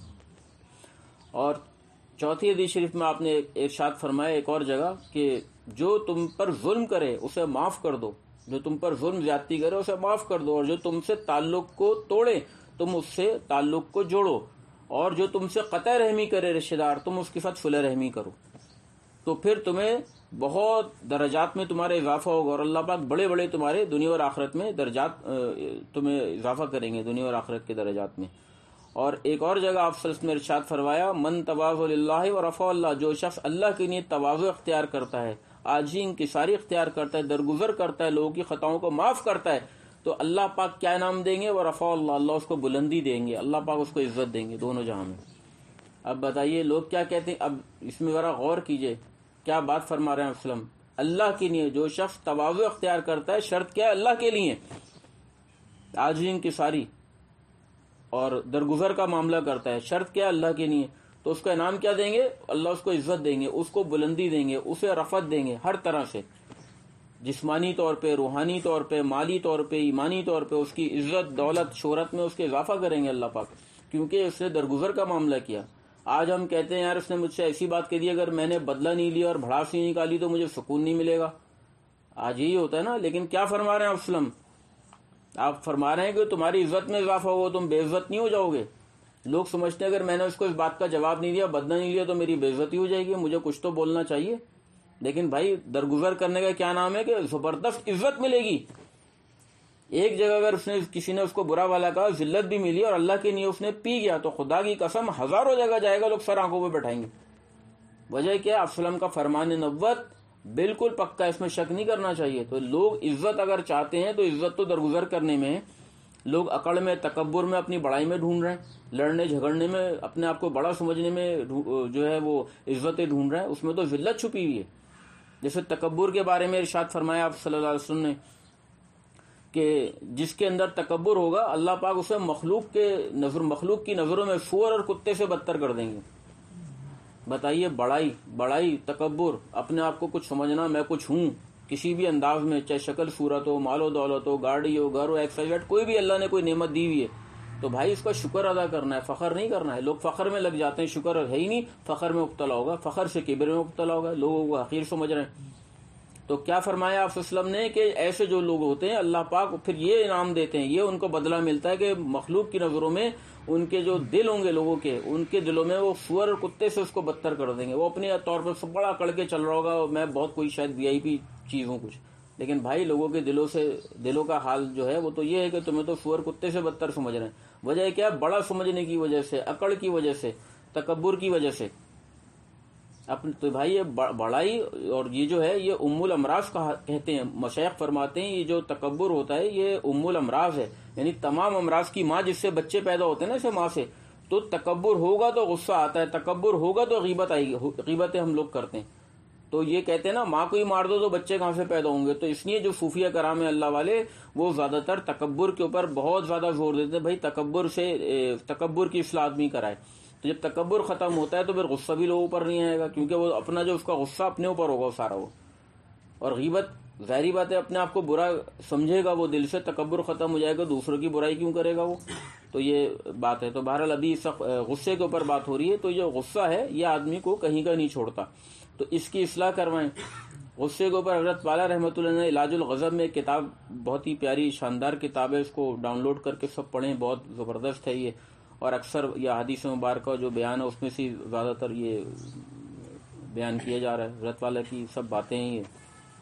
اور چوتھی حدیث شریف میں آپ نے ارشاد فرمایا ایک اور جگہ کہ جو تم پر ظلم کرے اسے معاف کر دو, جو تم پر ظلم زیادتی کرے اسے معاف کر دو, اور جو تم سے تعلق کو توڑے تم اس سے تعلق کو جوڑو, اور جو تم سے قطع رحمی کرے رشتہ دار تم اس کے ساتھ صلح رحمی کرو. تو پھر تمہیں بہت درجات میں تمہارا اضافہ ہوگا, اور اللہ پاک بڑے بڑے تمہارے دنیا اور آخرت میں درجات تمہیں اضافہ کریں گے, دنیا اور آخرت کے درجات میں. اور ایک اور جگہ آپ صلی اللہ علیہ وسلم نے ارشاد فرمایا من تواضع للہ ورفع اللہ, جو شخص اللہ کے لیے تواضع اختیار کرتا ہے, عاجزی انکساری اختیار کرتا ہے, درگزر کرتا ہے, لوگوں کی خطاؤں کو معاف کرتا ہے, تو اللہ پاک کیا انعام دیں گے؟ ورفع اللہ, اللہ اس کو بلندی دیں گے, اللہ پاک اس کو عزت دیں گے دونوں جہاں میں. اب بتائیے لوگ کیا کہتے ہیں, اب اس میں ذرا غور کیجئے کیا بات فرما رہے ہیں وسلم. اللہ کے لیے جو شخص تواضع اختیار کرتا ہے, شرط کیا ہے؟ اللہ کے لیے عاجزی انکساری اور درگزر کا معاملہ کرتا ہے, شرط کیا ہے؟ اللہ کے لیے. تو اس کا انعام کیا دیں گے؟ اللہ اس کو عزت دیں گے, اس کو بلندی دیں گے, اسے رفعت دیں گے ہر طرح سے, جسمانی طور پہ, روحانی طور پہ, مالی طور پہ, ایمانی طور پہ, اس کی عزت دولت شہرت میں اس کے اضافہ کریں گے اللہ پاک, کیونکہ اس نے درگزر کا معاملہ کیا. آج ہم کہتے ہیں یار اس نے مجھ سے ایسی بات کہہ دی, اگر میں نے بدلہ نہیں لیا اور بھڑاس نہیں نکالی تو مجھے سکون نہیں ملے گا. آج یہی ہوتا ہے نا. لیکن کیا فرما رہے ہیں آپ وسلم؟ آپ فرما رہے ہیں کہ تمہاری عزت میں اضافہ ہوگا, تم بے عزت نہیں ہو جاؤ گے. لوگ سمجھتے ہیں اگر میں نے اس کو اس بات کا جواب نہیں دیا, بدلہ نہیں لیا, تو میری بے عزتی ہو جائے گی, مجھے کچھ تو بولنا چاہیے. لیکن بھائی درگزر کرنے کا کیا نام ہے کہ زبردست عزت ملے گی, ایک جگہ اگر اس نے کسی نے اس کو برا والا کہا، ذلت بھی ملی اور اللہ کے لیے اس نے پی گیا، تو خدا کی قسم ہزاروں جگہ جائے گا، لوگ سر آنکھوں پہ بیٹھائیں گے۔ وجہ کیا؟ آپ وسلم کا فرمان نبوت بالکل پکا، اس میں شک نہیں کرنا چاہیے۔ تو لوگ عزت اگر چاہتے ہیں تو عزت تو درگزر کرنے میں، لوگ اکڑ میں، تکبر میں، اپنی بڑائی میں ڈھونڈ رہے ہیں، لڑنے جھگڑنے میں، اپنے آپ کو بڑا سمجھنے میں جو ہے وہ عزتیں ڈھونڈ رہے ہیں، اس میں تو ذلت چھپی ہوئی ہے۔ جیسے تکبر کے بارے میں ارشاد فرمایا آپ صلی اللہ علیہ وسلم نے کہ جس کے اندر تکبر ہوگا اللہ پاک اسے مخلوق کے نظر مخلوق کی نظروں میں سور اور کتے سے بدتر کر دیں گے۔ بتائیے، بڑائی بڑائی تکبر، اپنے آپ کو کچھ سمجھنا، میں کچھ ہوں کسی بھی انداز میں، چاہے شکل صورت ہو، مال و دولت ہو، گاڑی ہو، گھر ہو، ایکسائز، کوئی بھی اللہ نے کوئی نعمت دی ہوئی ہے تو بھائی اس کا شکر ادا کرنا ہے، فخر نہیں کرنا ہے۔ لوگ فخر میں لگ جاتے ہیں، شکر ہے ہی نہیں، فخر میں مبتلا ہوگا، فخر سے کبر میں مبتلا ہوگا، لوگوں کو حقیر سمجھ رہے ہیں۔ تو کیا فرمایا آپ وسلم نے کہ ایسے جو لوگ ہوتے ہیں اللہ پاک پھر یہ انعام دیتے ہیں، یہ ان کو بدلہ ملتا ہے کہ مخلوق کی نظروں میں ان کے جو دل ہوں گے لوگوں کے، ان کے دلوں میں وہ سور اور کتے سے اس کو بدتر کر دیں گے۔ وہ اپنے طور پر بڑا کڑ کے چل رہا ہوگا، میں بہت کوئی شاید وی آئی پی چیز ہوں کچھ، لیکن بھائی لوگوں کے دلوں سے دلوں کا حال جو ہے وہ تو یہ ہے کہ تمہیں تو سور کتے سے بدتر سمجھ رہے ہیں۔ وجہ کیا؟ بڑا سمجھنے کی وجہ سے، اکڑ کی وجہ سے، تکبر کی وجہ سے۔ اپنے تو بھائی یہ بڑائی اور یہ جو ہے یہ ام الامراض کہتے ہیں، مشائخ فرماتے ہیں یہ جو تکبر ہوتا ہے یہ ام الامراض ہے، یعنی تمام امراض کی ماں، جس سے بچے پیدا ہوتے ہیں نا اسے ماں سے۔ تو تکبر ہوگا تو غصہ آتا ہے، تکبر ہوگا تو غیبت آئے گی، غیبتیں ہم لوگ کرتے ہیں۔ تو یہ کہتے ہیں نا ماں کو ہی مار دو تو بچے کہاں سے پیدا ہوں گے۔ تو اس لیے جو صوفیہ کرام ہیں اللہ والے، وہ زیادہ تر تکبر کے اوپر بہت زیادہ زور دیتے ہیں، بھائی تکبر سے تکبر کی اصلاح آدمی کرائے۔ تو جب تکبر ختم ہوتا ہے تو پھر غصہ بھی لوگوں پر نہیں آئے گا، کیونکہ وہ اپنا جو اس کا غصہ اپنے اوپر ہوگا وہ سارا وہ۔ اور غیبت ظاہری بات ہے اپنے آپ کو برا سمجھے گا وہ دل سے، تکبر ختم ہو جائے گا، دوسروں کی برائی کیوں کرے گا وہ؟ تو یہ بات ہے۔ تو بہرحال ابھی غصے کے اوپر بات ہو رہی ہے، تو یہ غصہ ہے یہ آدمی کو کہیں کا نہیں چھوڑتا، تو اس کی اصلاح کروائیں۔ غصے کے اوپر حضرت والا رحمۃ اللہ نے علاج الغضب میں ایک کتاب، بہت ہی پیاری شاندار کتاب ہے، اس کو ڈاؤن لوڈ کر کے سب پڑھیں، بہت زبردست ہے یہ، اور اکثر یہ حدیث مبارکہ جو بیان ہے اس میں سے زیادہ تر یہ بیان کیا جا رہا ہے، حضرت والا کی سب باتیں ہیں یہ۔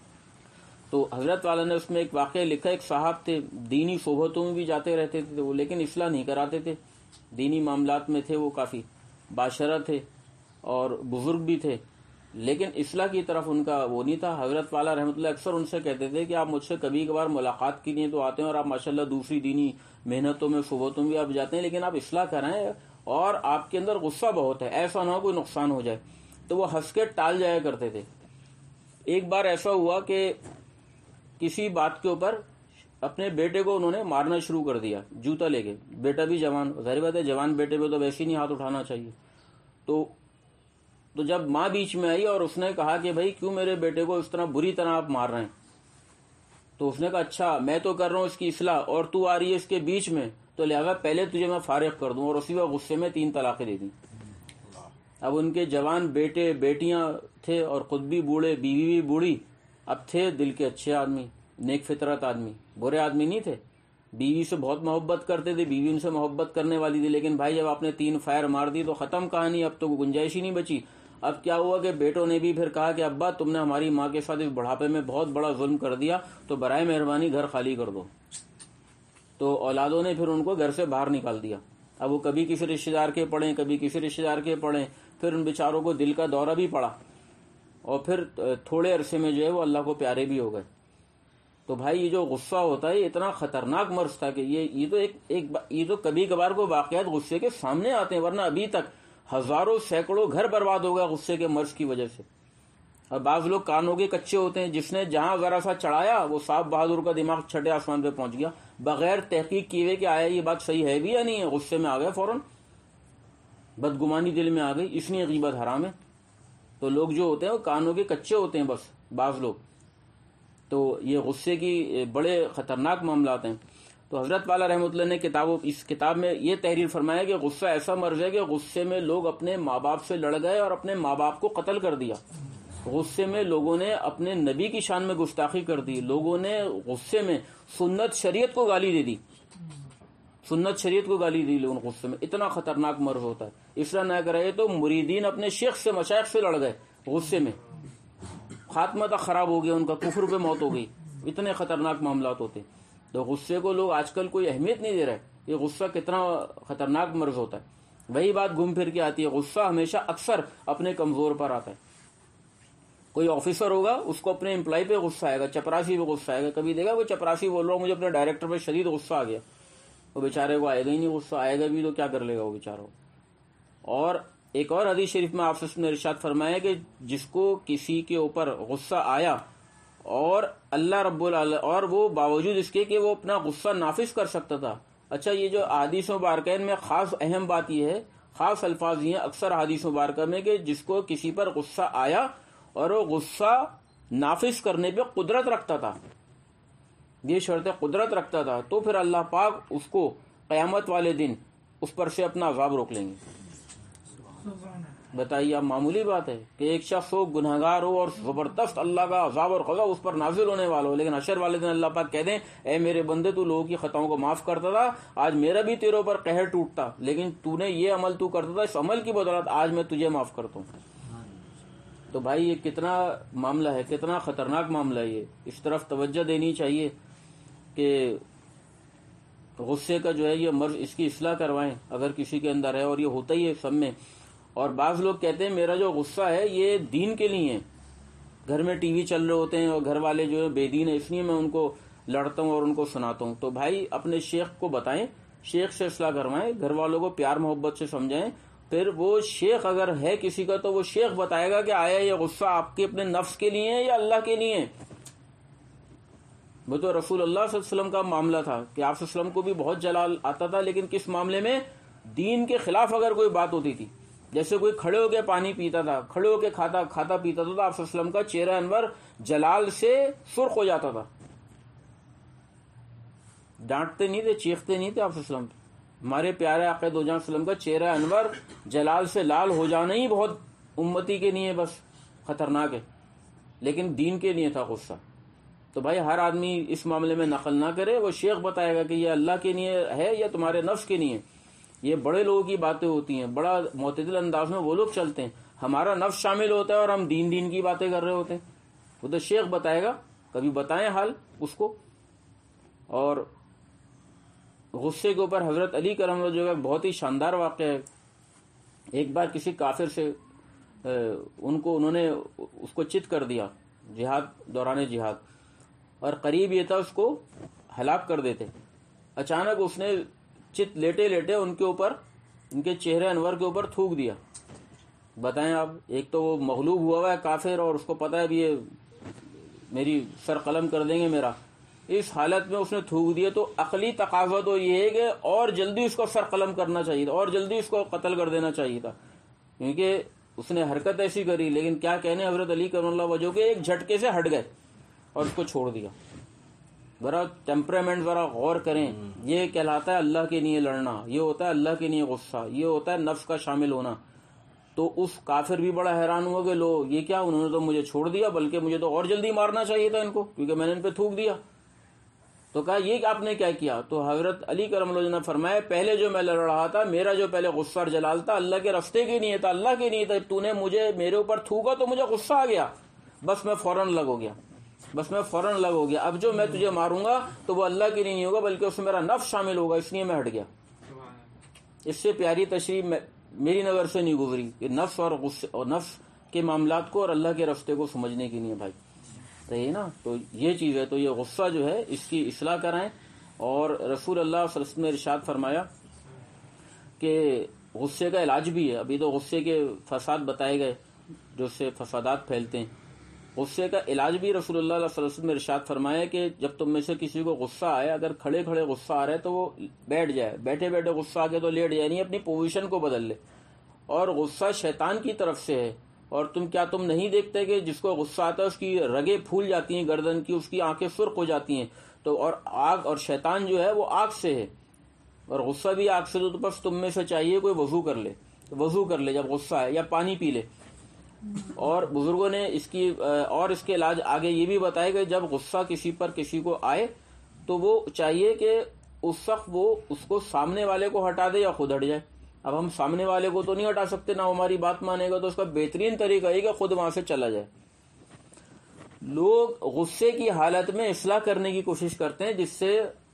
تو حضرت والا نے اس میں ایک واقعہ لکھا، ایک صاحب تھے، دینی صحبتوں میں بھی جاتے رہتے تھے وہ، لیکن اصلاح نہیں کراتے تھے، دینی معاملات میں تھے وہ کافی باشرہ تھے اور بزرگ بھی تھے، لیکن اصلاح کی طرف ان کا وہ نہیں تھا۔ حضرت والا رحمۃ اللہ اکثر ان سے کہتے تھے کہ آپ مجھ سے کبھی کبھار ملاقات کے لیے تو آتے ہیں اور آپ ماشاءاللہ دوسری دینی محنتوں میں صحبتوں میں بھی آپ جاتے ہیں، لیکن آپ اصلاح کرائیں، اور آپ کے اندر غصہ بہت ہے، ایسا نہ ہو کوئی نقصان ہو جائے۔ تو وہ ہنس کے ٹال جایا کرتے تھے۔ ایک بار ایسا ہوا کہ کسی بات کے اوپر اپنے بیٹے کو انہوں نے مارنا شروع کر دیا، جوتا لے کے، بیٹا بھی جوان، ظاہر بات ہے جوان بیٹے پہ تو ویسے ہی نہیں ہاتھ اٹھانا چاہیے۔ تو تو جب ماں بیچ میں آئی اور اس نے کہا کہ بھائی کیوں میرے بیٹے کو اس طرح بری طرح آپ مار رہے ہیں، تو اس نے کہا اچھا میں تو کر رہا ہوں اس کی اصلاح اور تو آ رہی ہے اس کے بیچ میں، تو لہذا پہلے تجھے میں فارغ کر دوں، اور اسی وقت غصے میں تین طلاقیں دے دیں۔ اب ان کے جوان بیٹے بیٹیاں تھے اور خود بھی بوڑھے، بیوی بھی بوڑھی، اب تھے دل کے اچھے آدمی، نیک فطرت آدمی، برے آدمی نہیں تھے، بیوی سے بہت محبت کرتے تھے، بیوی ان سے محبت کرنے والی تھی، لیکن بھائی جب آپ نے تین فائر مار دی تو ختم کہانی، اب تو گنجائش ہی نہیں بچی۔ اب کیا ہوا کہ بیٹوں نے بھی پھر کہا کہ ابا تم نے ہماری ماں کے ساتھ اس بڑھاپے میں بہت بڑا ظلم کر دیا، تو برائے مہربانی گھر خالی کر دو۔ تو اولادوں نے پھر ان کو گھر سے باہر نکال دیا۔ اب وہ کبھی کسی رشتے دار کے پڑیں، کبھی کسی رشتے دار کے پڑیں، پھر ان بیچاروں کو دل کا دورہ بھی پڑا، اور پھر تھوڑے عرصے میں جو ہے وہ اللہ کو پیارے بھی ہو گئے۔ تو بھائی یہ جو غصہ ہوتا ہے یہ اتنا خطرناک مرض تھا کہ یہ یہ تو ایک ایک یہ تو کبھی کبھار کو واقعات غصے کے سامنے آتے ہیں، ورنہ ابھی تک ہزاروں سینکڑوں گھر برباد ہو گیا غصے کے مرض کی وجہ سے۔ اور بعض لوگ کانوں کے کچے ہوتے ہیں، جس نے جہاں ذرا سا چڑھایا وہ صاحب بہادر کا دماغ چھٹے آسمان پہ پہنچ گیا، بغیر تحقیق کیے ہوئے کہ آیا یہ بات صحیح ہے بھی یا نہیں ہے، غصے میں آ گیا، فوراً بدگمانی دل میں آ گئی، اس لیے غیبت حرام ہے۔ تو لوگ جو ہوتے ہیں وہ کانوں کے کچے ہوتے ہیں بس بعض لوگ، تو یہ غصے کی بڑے خطرناک معاملات ہیں۔ تو حضرت والا رحمۃ اللہ نے کتابوں اس کتاب میں یہ تحریر فرمایا کہ غصہ ایسا مرض ہے کہ غصے میں لوگ اپنے ماں باپ سے لڑ گئے اور اپنے ماں باپ کو قتل کر دیا، غصے میں لوگوں نے اپنے نبی کی شان میں گستاخی کر دی، لوگوں نے غصے میں سنت شریعت کو گالی دے دی، سنت شریعت کو گالی دی لوگوں نے غصے میں۔ اتنا خطرناک مرض ہوتا ہے، اس طرح نہ کرے تو مریدین اپنے شیخ سے مشائخ سے لڑ گئے غصے میں، خاتمہ تک خراب ہو گیا ان کا، کفر پہ موت ہو گئی، اتنے خطرناک معاملات ہوتے۔ تو غصے کو لوگ آج کل کوئی اہمیت نہیں دے رہے. یہ غصہ کتنا خطرناک مرض ہوتا ہے. وہی بات گھوم پھر کے آتی ہے, غصہ ہمیشہ اکثر اپنے کمزور پر آتا ہے. کوئی آفیسر ہوگا, اس کو اپنے امپلائی پہ غصہ آئے گا, چپراسی پہ غصہ آئے گا. کبھی دیکھا وہ چپراسی بول رہا ہوں مجھے اپنے ڈائریکٹر پہ شدید غصہ آ گیا, وہ بیچارے کو آئے گا ہی نہیں غصہ. آئے گا بھی تو کیا کر لے گا وہ بیچارہ. اور ایک اور حدیث شریف میں آپ نے ارشاد فرمایا کہ جس کو کسی کے اوپر غصہ آیا اور اللہ رب العالمین اور وہ باوجود اس کے کہ وہ اپنا غصہ نافذ کر سکتا تھا. اچھا, یہ جو حدیث مبارکہ میں خاص اہم بات یہ ہے, خاص الفاظ یہ ہیں اکثر حدیث مبارکہ میں کہ جس کو کسی پر غصہ آیا اور وہ غصہ نافذ کرنے پہ قدرت رکھتا تھا, یہ شرط قدرت رکھتا تھا, تو پھر اللہ پاک اس کو قیامت والے دن اس پر سے اپنا عذاب روک لیں گے. بتائیے, اب معمولی بات ہے کہ ایک شخص ہو, گنہگار ہو اور زبردست اللہ کا عذاب اور غضب اس پر نازل ہونے والا ہو, لیکن حشر والے دن اللہ پاک کہہ دیں اے میرے بندے تو لوگوں کی خطاؤں کو معاف کرتا تھا, آج میرا بھی تیرے پر قہر ٹوٹتا, لیکن تو نے یہ عمل تو کرتا تھا, اس عمل کی بدولت آج میں تجھے معاف کرتا ہوں. تو بھائی یہ کتنا معاملہ ہے, کتنا خطرناک معاملہ ہے یہ. اس طرف توجہ دینی چاہیے کہ غصے کا جو ہے یہ مرض, اس کی اصلاح کروائیں اگر کسی کے اندر ہے, اور یہ ہوتا ہی ہے سب میں. اور بعض لوگ کہتے ہیں میرا جو غصہ ہے یہ دین کے لیے ہے, گھر میں ٹی وی چل رہے ہوتے ہیں اور گھر والے جو ہے بے دین ہے, اس لیے میں ان کو لڑتا ہوں اور ان کو سناتا ہوں. تو بھائی اپنے شیخ کو بتائیں, شیخ سے اصلاح کروائیں, گھر والوں کو پیار محبت سے سمجھائیں. پھر وہ شیخ اگر ہے کسی کا تو وہ شیخ بتائے گا کہ آیا یہ غصہ آپ کے اپنے نفس کے لیے ہے یا اللہ کے لیے ہے. وہ تو رسول اللہ صلی اللہ علیہ وسلم کا معاملہ تھا کہ آپ صلی اللہ علیہ وسلم کو بھی بہت جلال آتا تھا, لیکن کس معاملے میں, دین کے خلاف اگر کوئی بات ہوتی تھی, جیسے کوئی کھڑے ہو کے پانی پیتا تھا, کھڑے ہو کے کھاتا کھاتا پیتا تھا, تو آپ صلی اللہ علیہ وسلم کا چہرہ انور جلال سے سرخ ہو جاتا تھا. ڈانٹتے نہیں تھے, چیختے نہیں تھے آپ صلی اللہ علیہ وسلم. ہمارے پیارے آقا دو جہاں صلی اللہ علیہ وسلم کا چہرہ انور جلال سے لال ہو جانا ہی بہت امتی کے لیے بس خطرناک ہے, لیکن دین کے لیے تھا غصہ. تو بھائی ہر آدمی اس معاملے میں نقل نہ کرے, وہ شیخ بتائے گا کہ یہ اللہ کے لیے ہے یا تمہارے نفس کے لیے. یہ بڑے لوگوں کی باتیں ہوتی ہیں, بڑا معتدل انداز میں وہ لوگ چلتے ہیں, ہمارا نفس شامل ہوتا ہے اور ہم دین دین کی باتیں کر رہے ہوتے ہیں. وہ تو شیخ بتائے گا, کبھی بتائیں حال اس کو. اور غصے کے اوپر حضرت علی کرم اللہ جو ہے بہت ہی شاندار واقعہ ہے. ایک بار کسی کافر سے ان کو انہوں نے اس کو چت کر دیا جہاد دوران جہاد, اور قریب یہ تھا اس کو ہلاک کر دیتے. اچانک اس نے چت لیٹے لیٹے ان کے اوپر, ان کے چہرے انور کے اوپر تھوک دیا. بتائیں آپ, ایک تو وہ مغلوب ہوا ہوا ہے کافر اور اس کو پتا ہے اب یہ میری سر قلم کر دیں گے میرا, اس حالت میں اس نے تھوک دیا. تو عقلی تقاضا تو یہ ہے کہ اور جلدی اس کو سر قلم کرنا چاہیے تھا, اور جلدی اس کو قتل کر دینا چاہیے تھا, کیونکہ اس نے حرکت ایسی کری. لیکن کیا کہنے حضرت علی کرم اللہ وجہ کے ایک جھٹکے سے ہٹ گئے اور اس کو چھوڑ دیا. ذرا ٹیمپرامنٹ ذرا غور کریں, یہ کہلاتا ہے اللہ کے لیے لڑنا, یہ ہوتا ہے اللہ کے لیے غصہ, یہ ہوتا ہے نفس کا شامل ہونا. تو اس کافر بھی بڑا حیران ہوا کہ لو یہ کیا, انہوں نے تو مجھے چھوڑ دیا, بلکہ مجھے تو اور جلدی مارنا چاہیے تھا ان کو, کیونکہ میں نے ان پہ تھوک دیا. تو کہا یہ آپ نے کیا کیا؟ تو حضرت علی کرم اللہ نے فرمایا پہلے جو میں لڑ رہا تھا میرا جو پہلے غصہ اور جلال تھا اللہ کے راستے کے لیے تھا, اللہ کے لیے تھا. تو نے مجھے میرے اوپر تھوکا تو مجھے غصہ آ گیا, بس میں فوراً لگ ہو گیا, بس میں فوراً لگ ہو گیا. اب جو میں تجھے ماروں گا تو وہ اللہ کے لیے نہیں ہوگا بلکہ اس میں میرا نفس شامل ہوگا, اس لیے میں ہٹ گیا. اس سے پیاری تشریح میری نظر سے نہیں گزری کہ نفس اور غصے اور نفس کے معاملات کو اور اللہ کے راستے کو سمجھنے کے لیے بھائی صحیح نا. تو یہ چیز ہے, تو یہ غصہ جو ہے اس کی اصلاح کرائیں. اور رسول اللہ صلی اللہ علیہ وسلم نے ارشاد فرمایا کہ غصے کا علاج بھی ہے. ابھی تو غصے کے فساد بتائے گئے جو سے فسادات پھیلتے ہیں. غصے کا علاج بھی رسول اللہ صلی اللہ علیہ وسلم نے ارشاد فرمایا کہ جب تم میں سے کسی کو غصہ آئے, اگر کھڑے کھڑے غصہ آ رہا ہے تو وہ بیٹھ جائے, بیٹھے بیٹھے غصہ آ گیا تو لیٹ جائے, نہیں اپنی پوزیشن کو بدل لے. اور غصہ شیطان کی طرف سے ہے. اور تم کیا تم نہیں دیکھتے کہ جس کو غصہ آتا ہے اس کی رگیں پھول جاتی ہیں گردن کی, اس کی آنکھیں سرخ ہو جاتی ہیں. تو اور آگ اور شیطان جو ہے وہ آگ سے ہے اور غصہ بھی آگ سے. تو بس تم میں سے چاہیے کوئی وضو کر لے, وضو کر لے جب غصہ ہے, یا پانی پی لے. اور بزرگوں نے اس کی اور اس کے علاج آگے یہ بھی بتایا کہ جب غصہ کسی پر کسی کو آئے تو وہ چاہیے کہ اس وقت وہ اس کو سامنے والے کو ہٹا دے یا خود ہٹ جائے. اب ہم سامنے والے کو تو نہیں ہٹا سکتے, نہ ہماری بات مانے گا, تو اس کا بہترین طریقہ ہے کہ خود وہاں سے چلا جائے. لوگ غصے کی حالت میں اصلاح کرنے کی کوشش کرتے ہیں جس سے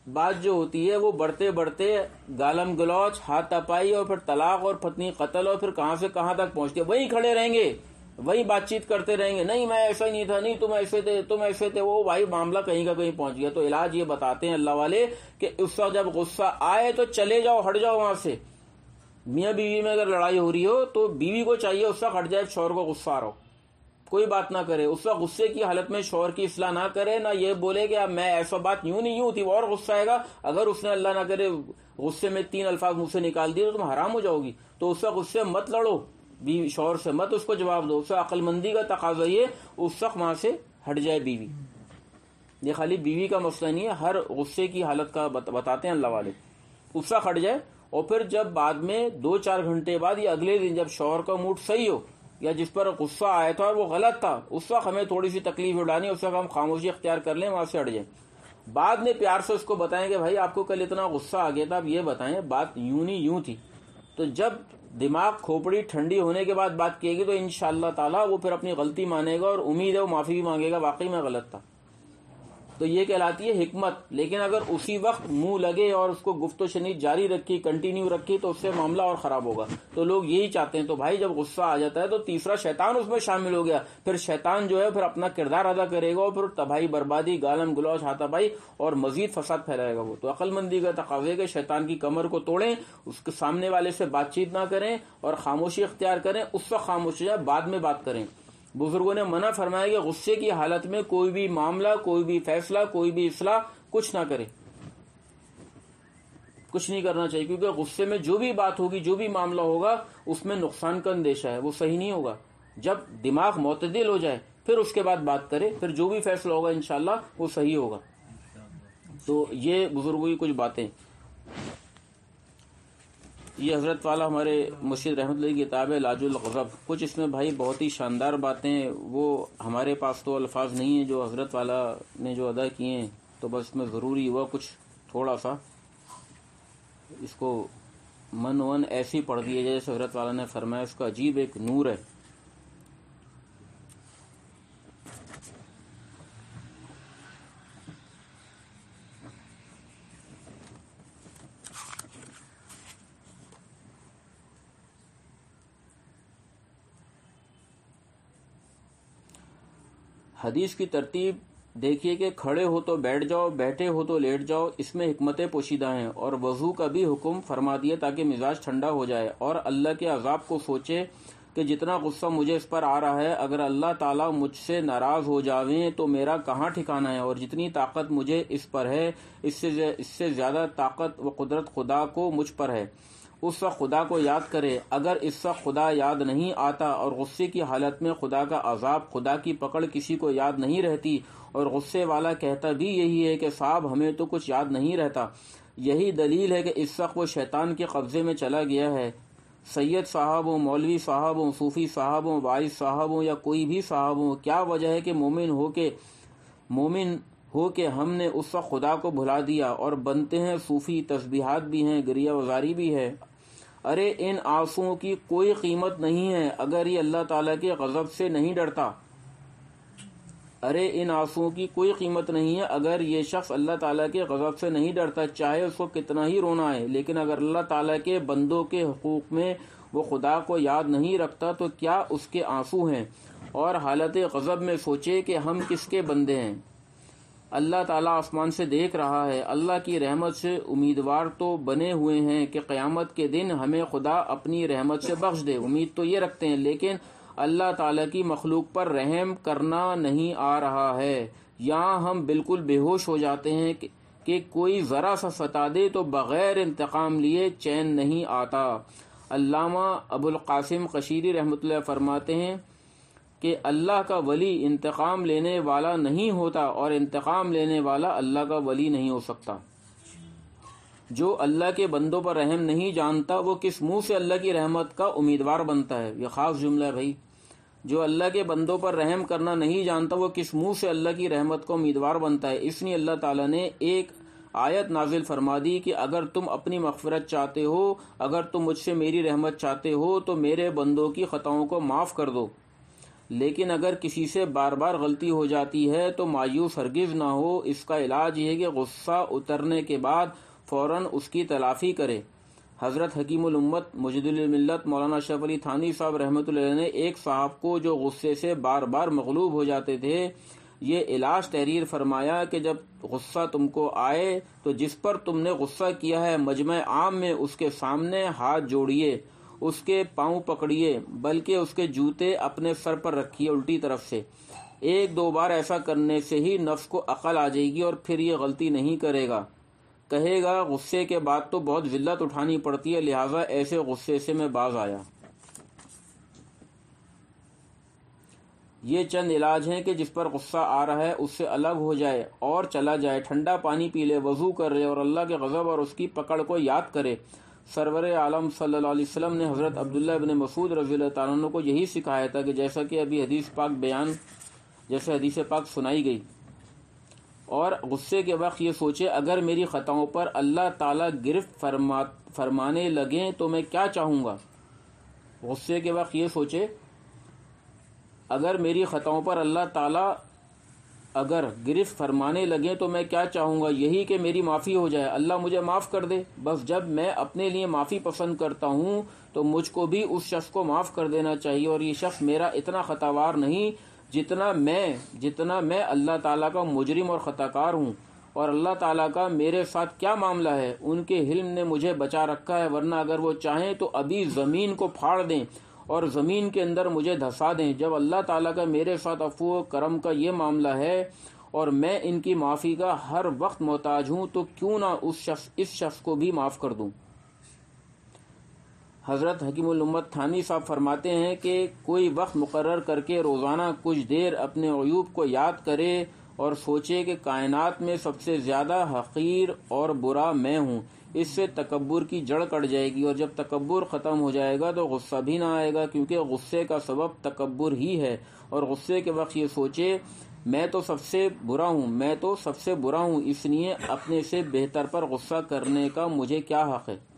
بات جو ہوتی ہے وہ بڑھتے بڑھتے گالم گلوچ، ہاتھ تپائی اور پھر طلاق اور پتنی قتل اور پھر کہاں سے کہاں تک پہنچتی ہے. وہیں کھڑے رہیں گے، وہی بات چیت کرتے رہیں گے، نہیں میں ایسا ہی نہیں تھا، نہیں تم ایسے تھے، تم ایسے تھے. وہ بھائی معاملہ کہیں کا کہیں پہنچ گیا. تو علاج یہ بتاتے ہیں اللہ والے کہ اس وقت جب غصہ آئے تو چلے جاؤ، ہٹ جاؤ وہاں سے. میاں بیوی میں اگر لڑائی ہو رہی ہو تو بیوی کو چاہیے اس وقت ہٹ جائے، شوہر کو غصہ آ رہا ہو کوئی بات نہ کرے. اس وقت غصے کی حالت میں شوہر کی اصلاح نہ کرے، نہ یہ بولے کہ اب میں ایسا بات یوں نہیں یوں تھی، وہ اور غصہ آئے گا. اگر اس نے اللہ نہ کرے غصے میں تین الفاظ منہ سے نکال دیے تو تم حرام ہو جاؤ گی. تو اس وقت اس سے مت لڑو، بیوی شوہر سے مت اس کو جواب دو. اس وقت عقل مندی کا تقاضا یہ اس وقت وہاں سے ہٹ جائے بیوی. یہ خالی بیوی کا مسئلہ نہیں ہے، ہر غصے کی حالت کا بتاتے ہیں اللہ والے. اس وقت ہٹ جائے اور پھر جب بعد میں دو چار گھنٹے بعد یا اگلے دن جب شوہر کا موڈ صحیح ہو یا جس پر غصہ آیا تھا اور وہ غلط تھا، اس وقت ہمیں تھوڑی سی تکلیف اٹھانی، اس وقت ہم خاموشی اختیار کر لیں، وہاں سے ہٹ جائیں. بعد میں پیار سے اس کو بتائیں کہ بھائی آپ کو کل اتنا غصہ آ گیا تھا، اب یہ بتائیں بات یوں نہیں یوں تھی. تو جب دماغ کھوپڑی ٹھنڈی ہونے کے بعد بات کیے گی تو انشاءاللہ تعالی وہ پھر اپنی غلطی مانے گا اور امید ہے وہ معافی بھی مانگے گا، واقعی میں غلط تھا. تو یہ کہلاتی ہے حکمت. لیکن اگر اسی وقت منہ لگے اور اس کو گفت و شنید جاری رکھی، کنٹینیو رکھی، تو اس سے معاملہ اور خراب ہوگا. تو لوگ یہی چاہتے ہیں. تو بھائی جب غصہ آ جاتا ہے تو تیسرا شیطان اس میں شامل ہو گیا. پھر شیطان جو ہے پھر اپنا کردار ادا کرے گا اور پھر تباہی بربادی، گالم گلوچ، ہاتھا پائی اور مزید فساد پھیلائے گا وہ. تو عقل مندی کا تقاضا ہے کہ شیطان کی کمر کو توڑیں، اس کے سامنے والے سے بات چیت نہ کریں اور خاموشی اختیار کریں. اس وقت خاموش ہو جائے، بعد میں بات کریں. بزرگوں نے منع فرمایا کہ غصے کی حالت میں کوئی بھی معاملہ، کوئی بھی فیصلہ، کوئی بھی اصلاح کچھ نہ کرے، کچھ نہیں کرنا چاہیے. کیونکہ غصے میں جو بھی بات ہوگی، جو بھی معاملہ ہوگا، اس میں نقصان کا اندیشہ ہے، وہ صحیح نہیں ہوگا. جب دماغ معتدل ہو جائے پھر اس کے بعد بات کرے، پھر جو بھی فیصلہ ہوگا انشاءاللہ وہ صحیح ہوگا. تو یہ بزرگوں کی کچھ باتیں. یہ حضرت والا ہمارے مرشد رحمت اللہ کی کتاب ہے لاج الغضب. کچھ اس میں بھائی بہت ہی شاندار باتیں، وہ ہمارے پاس تو الفاظ نہیں ہیں جو حضرت والا نے جو ادا کیے ہیں، تو بس میں ضروری ہوا کچھ تھوڑا سا اس کو من ون ایسی پڑھ دیے جیسے حضرت والا نے فرمایا. اس کا عجیب ایک نور ہے. حدیث کی ترتیب دیکھیے کہ کھڑے ہو تو بیٹھ جاؤ، بیٹھے ہو تو لیٹ جاؤ، اس میں حکمتیں پوشیدہ ہیں. اور وضو کا بھی حکم فرما دیا تاکہ مزاج ٹھنڈا ہو جائے اور اللہ کے عذاب کو سوچے کہ جتنا غصہ مجھے اس پر آ رہا ہے، اگر اللہ تعالیٰ مجھ سے ناراض ہو جاویں تو میرا کہاں ٹھکانہ ہے، اور جتنی طاقت مجھے اس پر ہے اس سے اس سے زیادہ طاقت و قدرت خدا کو مجھ پر ہے. اس وقت خدا کو یاد کرے. اگر اس وقت خدا یاد نہیں آتا اور غصے کی حالت میں خدا کا عذاب، خدا کی پکڑ کسی کو یاد نہیں رہتی اور غصے والا کہتا بھی یہی ہے کہ صاحب ہمیں تو کچھ یاد نہیں رہتا، یہی دلیل ہے کہ اس وقت وہ شیطان کے قبضے میں چلا گیا ہے. سید صاحب ہوں، مولوی صاحب ہوں، صوفی صاحب ہوں، وائس صاحب ہوں یا کوئی بھی صاحب ہوں، کیا وجہ ہے کہ مومن ہو کے مومن ہو کہ ہم نے اس وقت خدا کو بھلا دیا اور بنتے ہیں صوفی، تسبیحات بھی ہیں، گریہ وزاری بھی ہے. ارے ان آنسوؤں کی کوئی قیمت نہیں ہے اگر یہ اللہ تعالیٰ کے غضب سے نہیں ڈرتا. ارے ان آنسوؤں کی کوئی قیمت نہیں ہے اگر یہ شخص اللہ تعالیٰ کے غضب سے نہیں ڈرتا، چاہے اس کو کتنا ہی رونا ہے. لیکن اگر اللہ تعالیٰ کے بندوں کے حقوق میں وہ خدا کو یاد نہیں رکھتا تو کیا اس کے آنسو ہیں. اور حالت غضب میں سوچے کہ ہم کس کے بندے ہیں. اللہ تعالیٰ آسمان سے دیکھ رہا ہے. اللہ کی رحمت سے امیدوار تو بنے ہوئے ہیں کہ قیامت کے دن ہمیں خدا اپنی رحمت سے بخش دے. امید تو یہ رکھتے ہیں، لیکن اللہ تعالیٰ کی مخلوق پر رحم کرنا نہیں آ رہا ہے. یہاں ہم بالکل بے ہوش ہو جاتے ہیں کہ کہ کوئی ذرا سا ستا دے تو بغیر انتقام لیے چین نہیں آتا. علامہ ابو القاسم قشیری رحمۃ اللہ فرماتے ہیں کہ اللہ کا ولی انتقام لینے والا نہیں ہوتا اور انتقام لینے والا اللہ کا ولی نہیں ہو سکتا. جو اللہ کے بندوں پر رحم نہیں جانتا وہ کس منہ سے اللہ کی رحمت کا امیدوار بنتا ہے. یہ خاص جملہ ہے بھائی. جو اللہ کے بندوں پر رحم کرنا نہیں جانتا وہ کس منہ سے اللہ کی رحمت کا امیدوار بنتا ہے. اس لیے اللہ تعالیٰ نے ایک آیت نازل فرما دی کہ اگر تم اپنی مغفرت چاہتے ہو، اگر تم مجھ سے میری رحمت چاہتے ہو تو میرے بندوں کی خطاؤں کو معاف کر دو. لیکن اگر کسی سے بار بار غلطی ہو جاتی ہے تو مایوس ہرگز نہ ہو، اس کا علاج یہ ہے کہ غصہ اترنے کے بعد فوراً اس کی تلافی کرے۔ حضرت حکیم الامت مجد الملت مولانا اشرف علی تھانوی صاحب رحمۃ اللہ علیہ نے ایک صاحب کو جو غصے سے بار بار مغلوب ہو جاتے تھے یہ علاج تحریر فرمایا کہ جب غصہ تم کو آئے تو جس پر تم نے غصہ کیا ہے مجمع عام میں اس کے سامنے ہاتھ جوڑیے، اس کے پاؤں پکڑیے، بلکہ اس کے جوتے اپنے سر پر رکھیے الٹی طرف سے۔ ایک دو بار ایسا کرنے سے ہی نفس کو عقل آ جائے گی اور پھر یہ غلطی نہیں کرے گا۔ کہے گا غصے کے بعد تو بہت ذلت اٹھانی پڑتی ہے، لہٰذا ایسے غصے سے میں باز آیا۔ یہ چند علاج ہیں کہ جس پر غصہ آ رہا ہے اس سے الگ ہو جائے اور چلا جائے، ٹھنڈا پانی پی لے، وضو کر لے اور اللہ کے غضب اور اس کی پکڑ کو یاد کرے۔ سرور عالم صلی اللہ علیہ وسلم نے حضرت عبداللہ ابن مسعود رضی اللہ تعالیٰ عنہ کو یہی سکھایا تھا کہ جیسا کہ ابھی حدیث پاک بیان جیسے حدیث پاک سنائی گئی، اور غصے کے وقت یہ سوچے اگر میری خطاؤں پر اللہ تعالیٰ گرفت فرما فرمانے لگیں تو میں کیا چاہوں گا۔ غصے کے وقت یہ سوچے اگر میری خطاؤں پر اللہ تعالیٰ اگر گرفت فرمانے لگیں تو میں کیا چاہوں گا، یہی کہ میری معافی ہو جائے، اللہ مجھے معاف کر دے۔ بس جب میں اپنے لیے معافی پسند کرتا ہوں تو مجھ کو بھی اس شخص کو معاف کر دینا چاہیے، اور یہ شخص میرا اتنا خطاوار نہیں جتنا میں جتنا میں اللہ تعالیٰ کا مجرم اور خطا کار ہوں، اور اللہ تعالیٰ کا میرے ساتھ کیا معاملہ ہے، ان کے علم نے مجھے بچا رکھا ہے، ورنہ اگر وہ چاہیں تو ابھی زمین کو پھاڑ دیں اور زمین کے اندر مجھے دھسا دیں۔ جب اللہ تعالیٰ کا میرے ساتھ عفو و کرم کا یہ معاملہ ہے اور میں ان کی معافی کا ہر وقت محتاج ہوں تو کیوں نہ اس شخص اس شخص کو بھی معاف کر دوں۔ حضرت حکیم الامت تھانوی صاحب فرماتے ہیں کہ کوئی وقت مقرر کر کے روزانہ کچھ دیر اپنے عیوب کو یاد کرے اور سوچے کہ کائنات میں سب سے زیادہ حقیر اور برا میں ہوں۔ اس سے تکبر کی جڑ کٹ جائے گی، اور جب تکبر ختم ہو جائے گا تو غصہ بھی نہ آئے گا، کیونکہ غصے کا سبب تکبر ہی ہے۔ اور غصے کے وقت یہ سوچے میں تو سب سے برا ہوں میں تو سب سے برا ہوں اس لیے اپنے سے بہتر پر غصہ کرنے کا مجھے کیا حق ہے۔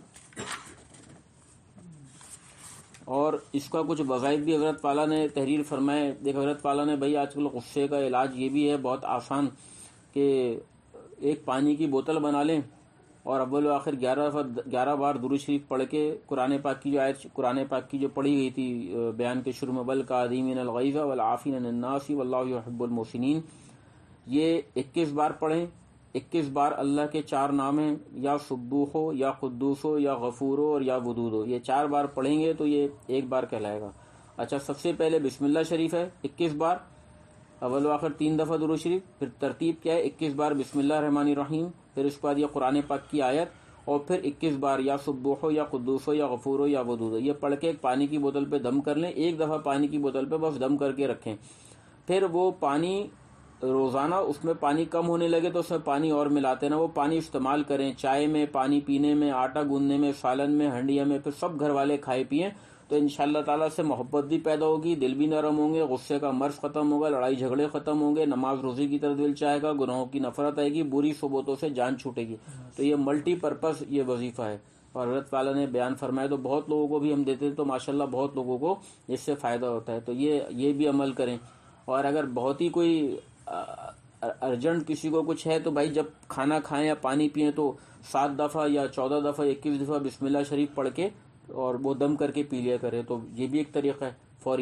اور اس کا کچھ وظائف بھی حضرت والا نے تحریر فرمائے۔ دیکھ حضرت والا نے بھائی آج کل غصے کا علاج یہ بھی ہے بہت آسان کہ ایک پانی کی بوتل بنا لیں اور اول و آخر گیارہ گیارہ بار درود شریف پڑھ کے قرآن پاک کی جو آیت قرآن پاک کی جو پڑھی گئی تھی بیان کے شروع میں، والکاظمین الغیظ والعافین عن الناس واللہ یحب المحسنین، یہ اکیس بار پڑھیں۔ اکیس بار اللہ کے چار نام ہیں، یا سبوح ہو یا قدوس ہو یا غفور ہو اور یا ودود ہو، یہ چار بار پڑھیں گے تو یہ ایک بار کہلائے گا۔ اچھا، سب سے پہلے بسم اللہ شریف ہے اکیس بار، اول و آخر تین دفعہ درود شریف، پھر ترتیب کیا ہے اکیس بار بسم اللہ الرحمن الرحیم، پھر اس کے بعد یہ قرآن پاک کی آیت، اور پھر اکیس بار یا سبوح ہو یا قدوس ہو یا غفور ہو یا ودود ہو۔ یہ پڑھ کے ایک پانی کی بوتل پہ دم کر لیں، ایک دفعہ پانی کی بوتل پہ بس دم کر کے رکھیں، پھر وہ پانی روزانہ اس میں پانی کم ہونے لگے تو اس میں پانی اور ملاتے نا، وہ پانی استعمال کریں چائے میں، پانی پینے میں، آٹا گوندنے میں، سالن میں، ہنڈیا میں، پھر سب گھر والے کھائے پیئیں تو انشاءاللہ تعالیٰ سے محبت بھی پیدا ہوگی، دل بھی نرم ہوں گے، غصے کا مرض ختم ہوگا، لڑائی جھگڑے ختم ہوں گے، نماز روزی کی طرف دل چاہے گا، گناہوں کی نفرت آئے گی، بری صحبتوں سے جان چھوٹے گی۔ تو یہ ملٹی پرپز یہ وظیفہ ہے، اور حضرت والا نے بیان فرمایا تو بہت لوگوں کو بھی ہم دیتے تو ماشاءاللہ بہت لوگوں کو اس سے فائدہ ہوتا ہے، تو یہ یہ بھی عمل کریں۔ اور اگر بہت ہی کوئی ارجنٹ کسی کو کچھ ہے تو بھائی جب کھانا کھائیں یا پانی پئیں تو سات دفعہ یا چودہ دفعہ اکیس دفعہ بسم اللہ شریف پڑھ کے اور وہ دم کر کے پی لیا کرے، تو یہ بھی ایک طریقہ ہے فوری۔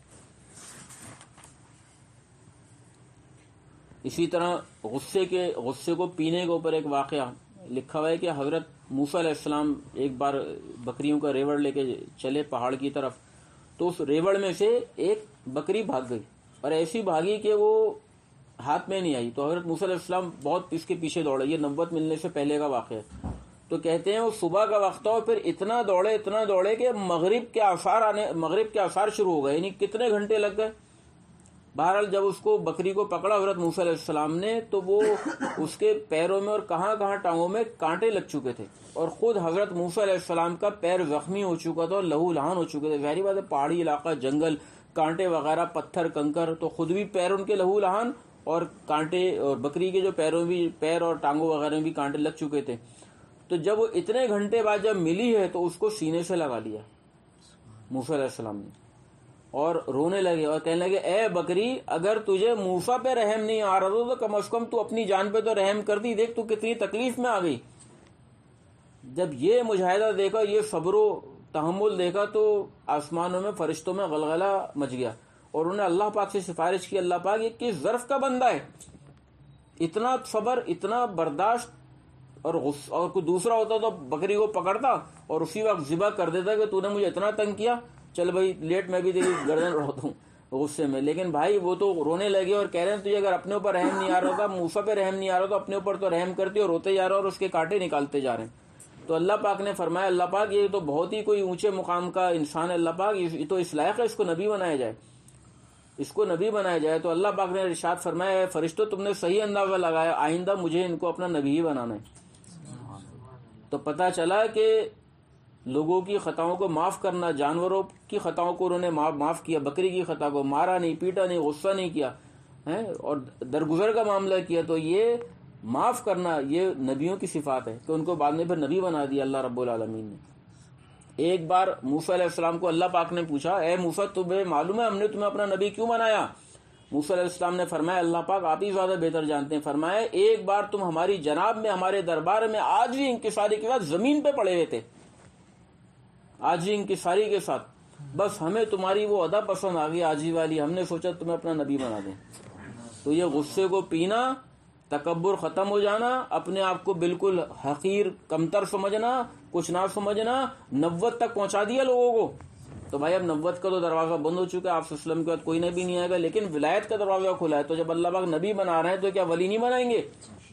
اسی طرح غصے کے غصے کو پینے کے اوپر ایک واقعہ لکھا ہوا ہے کہ حضرت موسیٰ علیہ السلام ایک بار بکریوں کا ریوڑ لے کے چلے پہاڑ کی طرف، تو اس ریوڑ میں سے ایک بکری بھاگ گئی اور ایسی بھاگی کہ وہ ہاتھ میں نہیں آئی، تو حضرت موسیٰ علیہ السلام بہت اس کے پیچھے دوڑے، یہ نبوت ملنے سے پہلے کا واقعہ ہے۔ تو کہتے ہیں وہ صبح کا وقت تھا اور پھر اتنا دوڑے اتنا دوڑے کہ مغرب کے آثار آنے مغرب کے آثار شروع ہو گئے، یعنی کتنے گھنٹے لگ گئے۔ بہرحال جب اس کو بکری کو پکڑا حضرت موسیٰ علیہ السلام نے تو وہ اس کے پیروں میں اور کہاں کہاں ٹانگوں میں کانٹے لگ چکے تھے، اور خود حضرت موسیٰ علیہ السلام کا پیر زخمی ہو چکا تھا اور لہو لہان ہو چکے تھے۔ ظاہری بات ہے پہاڑی علاقہ، جنگل، کانٹے وغیرہ، پتھر کنکر، تو خود بھی پیر ان کے لہو لہان اور کانٹے، اور بکری کے جو پیروں بھی پیر اور ٹانگوں وغیرہ میں بھی کانٹے لگ چکے تھے۔ تو جب وہ اتنے گھنٹے بعد جب ملی ہے تو اس کو سینے سے لگا لیا موسیٰ علیہ السلام نے، اور رونے لگے اور کہنے لگے اے بکری اگر تجھے موسیٰ پہ رحم نہیں آ رہا تو کم از کم تو اپنی جان پہ تو رحم کر دی، دیکھ تو کتنی تکلیف میں آ گئی۔ جب یہ مجاہدہ دیکھا، یہ صبر و تحمل دیکھا تو آسمانوں میں فرشتوں میں غلغلہ مچ گیا اور انہوں نے اللہ پاک سے سفارش کی، اللہ پاک یہ کس ظرف کا بندہ ہے، اتنا صبر، اتنا برداشت، اور غصہ، اور کوئی دوسرا ہوتا تو بکری کو پکڑتا اور اسی وقت ذبح کر دیتا کہ تو نے مجھے اتنا تنگ کیا، چل بھائی لیٹ میں بھی تیری گردن اڑاتا ہوں غصے میں۔ لیکن بھائی وہ تو رونے لگے اور کہہ رہے ہیں تجھے اگر اپنے اوپر رحم نہیں آ رہا تھا، موسیٰ پہ رحم نہیں آ رہا تو اپنے اوپر تو رحم کرتی، اور روتے جا رہا اور اس کے کانٹے نکالتے جا رہے ہیں۔ تو اللہ پاک نے فرمایا اللہ پاک یہ تو بہت ہی کوئی اونچے مقام کا انسان ہے، اللہ پاک یہ تو اس لائق ہے اس کو نبی بنایا جائے، اس کو نبی بنایا جائے۔ تو اللہ پاک نے ارشاد فرمایا اے فرشتوں تم نے صحیح اندازہ لگایا، آئندہ مجھے ان کو اپنا نبی ہی بنانا ہے۔ تو پتہ چلا کہ لوگوں کی خطاؤں کو معاف کرنا، جانوروں کی خطاؤں کو انہوں نے معاف کیا، بکری کی خطا کو مارا نہیں، پیٹا نہیں، غصہ نہیں کیا ہے اور درگزر کا معاملہ کیا، تو یہ معاف کرنا یہ نبیوں کی صفات ہے کہ ان کو بعد میں پھر نبی بنا دیا اللہ رب العالمین نے۔ ایک بار موسیٰ علیہ السلام کو اللہ پاک نے پوچھا اے موسیٰ تمہیں معلوم ہے ہم نے تمہیں اپنا نبی کیوں بنایا؟ موسیٰ علیہ السلام نے فرمایا اللہ پاک آپ ہی زیادہ بہتر جانتے ہیں۔ فرمایا ایک بار تم ہماری جناب میں، ہمارے دربار میں آج بھی انکساری کے ساتھ زمین پہ پڑے ہوئے تھے، آج بھی انکساری کے ساتھ، بس ہمیں تمہاری وہ ادا پسند آ گئی آجی والی، ہم نے سوچا تمہیں اپنا نبی بنا دیں۔ تو یہ غصے کو پینا، تکبر ختم ہو جانا، اپنے آپ کو بالکل حقیر کمتر سمجھنا، کچھ نہ سمجھنا، نبوت تک پہنچا دیا لوگوں کو۔ تو بھائی اب نبوت کا تو دروازہ بند ہو چکا ہے، آپ صلی اللہ علیہ وسلم کے بعد کوئی نبی نہیں آئے گا، لیکن ولایت کا دروازہ کھلا ہے۔ تو جب اللہ پاک نبی بنا رہے ہیں تو کیا ولی نہیں بنائیں گے؟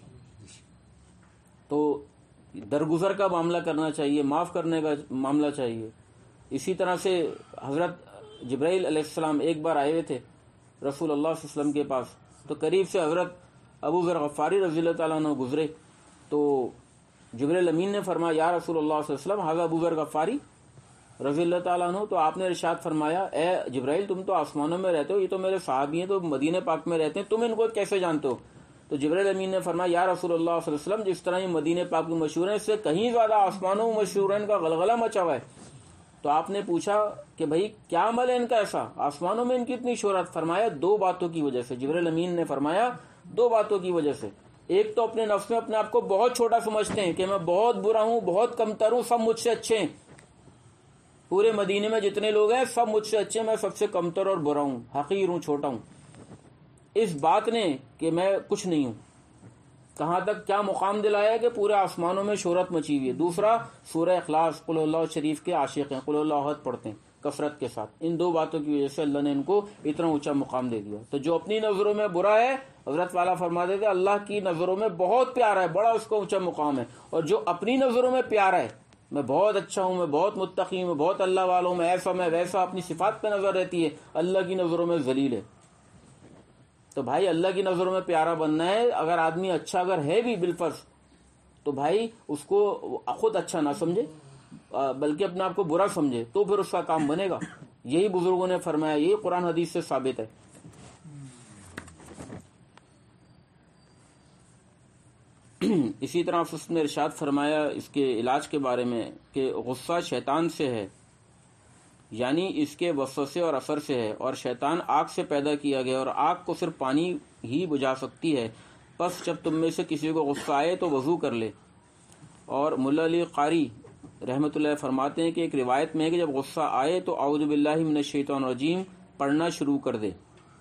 تو درگزر کا معاملہ کرنا چاہیے، معاف کرنے کا معاملہ چاہیے۔ اسی طرح سے حضرت جبرائیل علیہ السلام ایک بار آئے ہوئے تھے رسول اللہ صلی اللہ علیہ وسلم کے پاس، تو قریب سے حضرت ابو ذر غفاری رضی اللہ تعالیٰ عنہ گزرے، تو جبرائیل امین نے فرمایا یا رسول اللہ صلی اللہ علیہ وسلم حضرت ابو ذر غفاری رضی اللہ تعالیٰ عنہ، تو آپ نے ارشاد فرمایا اے جبرائیل تم تو آسمانوں میں رہتے ہو، یہ تو میرے صحابی ہیں، تو مدینہ پاک میں رہتے ہیں، تم ان کو کیسے جانتے ہو؟ تو جبرائیل امین نے فرمایا یا رسول اللہ صلی اللہ علیہ وسلم جس طرح یہ مدینہ پاک میں مشہور ہیں، اس سے کہیں زیادہ آسمانوں میں مشہور ہیں، ان کا غلغلہ مچا ہوا ہے۔ تو آپ نے پوچھا کہ بھائی کیا عمل ہے ان کا ایسا آسمانوں میں ان کی اتنی شہرت؟ فرمایا دو باتوں کی وجہ سے، جبرائیل امین نے فرمایا دو باتوں کی وجہ سے۔ ایک تو اپنے نفس میں اپنے آپ کو بہت چھوٹا سمجھتے ہیں کہ میں بہت برا ہوں، بہت کمتر ہوں، سب مجھ سے اچھے ہیں، پورے مدینے میں جتنے لوگ ہیں سب مجھ سے اچھے، میں سب سے کمتر اور برا ہوں، حقیر ہوں، چھوٹا ہوں۔ اس بات نے کہ میں کچھ نہیں ہوں، کہاں تک کیا مقام دلایا ہے کہ پورے آسمانوں میں شہرت مچی ہوئی ہے۔ دوسرا سورہ اخلاص قل اللہ شریف کے عاشق ہیں، قل اللہ احد پڑھتے ہیں کثرت کے ساتھ، ان دو باتوں کی وجہ سے اللہ نے ان کو اتنا اونچا مقام دے دیا۔ تو جو اپنی نظروں میں برا ہے، حضرت والا فرماتے تھے اللہ کی نظروں میں بہت پیارا ہے، بڑا اس کو اونچا مقام ہے، اور جو اپنی نظروں میں پیارا ہے، میں بہت اچھا ہوں، میں بہت متقی ہوں، میں بہت اللہ والا ہوں، میں ایسا میں ویسا، اپنی صفات پہ نظر رہتی ہے، اللہ کی نظروں میں ذلیل ہے۔ تو بھائی اللہ کی نظروں میں پیارا بننا ہے، اگر آدمی اچھا اگر ہے بھی بالفرض تو بھائی اس کو خود اچھا نہ سمجھے بلکہ اپنے آپ کو برا سمجھے، تو پھر اس کا کام بنے گا۔ یہی بزرگوں نے فرمایا، یہی قرآن حدیث سے ثابت ہے۔ اسی طرح اس نے ارشاد فرمایا اس کے علاج کے بارے میں کہ غصہ شیطان سے ہے، یعنی اس کے وسوسے اور اثر سے ہے، اور شیطان آگ سے پیدا کیا گیا اور آگ کو صرف پانی ہی بجھا سکتی ہے، پس جب تم میں سے کسی کو غصہ آئے تو وضو کر لے۔ اور ملا علی قاری رحمۃ اللہ فرماتے ہیں کہ ایک روایت میں ہے کہ جب غصہ آئے تو اعوذ باللہ من الشیطان الرجیم پڑھنا شروع کر دے۔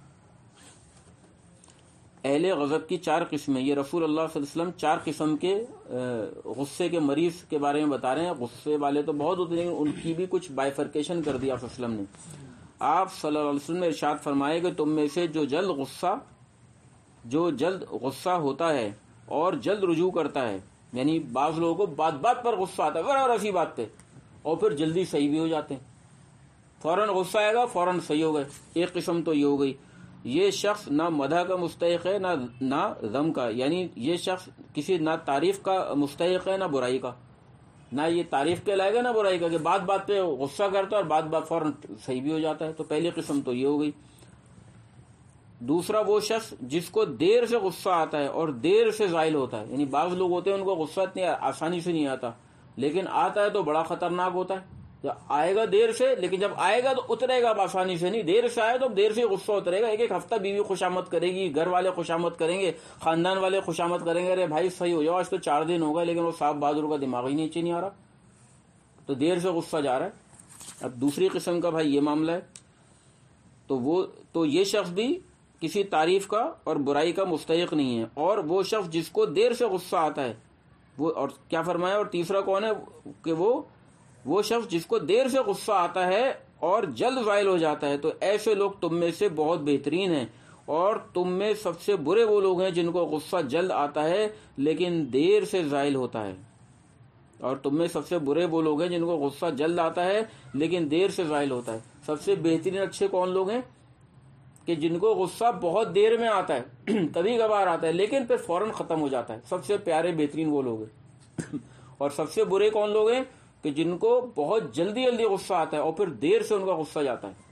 اہل غضب کی چار قسمیں، یہ رسول اللہ صلی اللہ علیہ وسلم چار قسم کے غصے کے مریض کے بارے میں بتا رہے ہیں۔ غصے والے تو بہت ہوتے ہیں لیکن ان کی بھی کچھ بائیفرکیشن کر دیا آپ صلی اللہ علیہ وسلم نے۔ آپ صلی اللہ علیہ وسلم نے ارشاد فرمائے کہ تم میں سے جو جلد غصہ جو جلد غصہ ہوتا ہے اور جلد رجوع کرتا ہے، یعنی بعض لوگوں کو بات بات پر غصہ آتا ہے، ذرا ایسی بات پہ، اور پھر جلدی صحیح بھی ہو جاتے ہیں، فوراً غصہ آئے گا فوراً صحیح ہو گئے۔ ایک قسم تو یہ ہو گئی، یہ شخص نہ مدح کا مستحق ہے نہ نہ ذم کا، یعنی یہ شخص کسی نہ تعریف کا مستحق ہے نہ برائی کا، نہ یہ تعریف کے لائے گا نہ برائی کا، کہ بات بات پہ غصہ کرتا ہے اور بات بات فوراً صحیح بھی ہو جاتا ہے۔ تو پہلی قسم تو یہ ہو گئی۔ دوسرا وہ شخص جس کو دیر سے غصہ آتا ہے اور دیر سے زائل ہوتا ہے، یعنی بعض لوگ ہوتے ہیں ان کو غصہ اتنی آسانی سے نہیں آتا، لیکن آتا ہے تو بڑا خطرناک ہوتا ہے، جب آئے گا دیر سے، لیکن جب آئے گا تو اترے گا آسانی سے نہیں. دیر سے آئے تو دیر سے غصہ اترے گا. ایک ایک ہفتہ بیوی خوشامد کرے گی، گھر والے خوشامد کریں گے، خاندان والے خوشامد کریں گے، ارے بھائی صحیح ہو جاؤ آج تو چار دن ہوگا، لیکن وہ صاحب بہادر کا دماغ ہی نیچے نہیں آ رہا، تو دیر سے غصہ جا رہا ہے. اب دوسری قسم کا بھائی یہ معاملہ ہے، تو وہ تو یہ شخص بھی کسی تعریف کا اور برائی کا مستحق نہیں ہے. اور وہ شخص جس کو دیر سے غصہ آتا ہے وہ، اور کیا فرمایا، اور تیسرا کون ہے کہ وہ وہ شخص جس کو دیر سے غصہ آتا ہے اور جلد زائل ہو جاتا ہے. تو ایسے لوگ تم میں سے بہت بہترین ہیں، اور تم میں سب سے برے وہ لوگ ہیں جن کو غصہ جلد آتا ہے لیکن دیر سے زائل ہوتا ہے. اور تم میں سب سے برے وہ لوگ ہیں جن کو غصہ جلد آتا ہے لیکن دیر سے زائل ہوتا ہے. سب سے بہترین اچھے کون لوگ ہیں کہ جن کو غصہ بہت دیر میں آتا ہے، کبھی کبھار آتا ہے لیکن پھر فوراً ختم ہو جاتا ہے. سب سے پیارے بہترین وہ لوگ ہیں. اور سب سے برے کون لوگ ہیں کہ جن کو بہت جلدی جلدی غصہ آتا ہے اور پھر دیر سے ان کا غصہ جاتا ہے.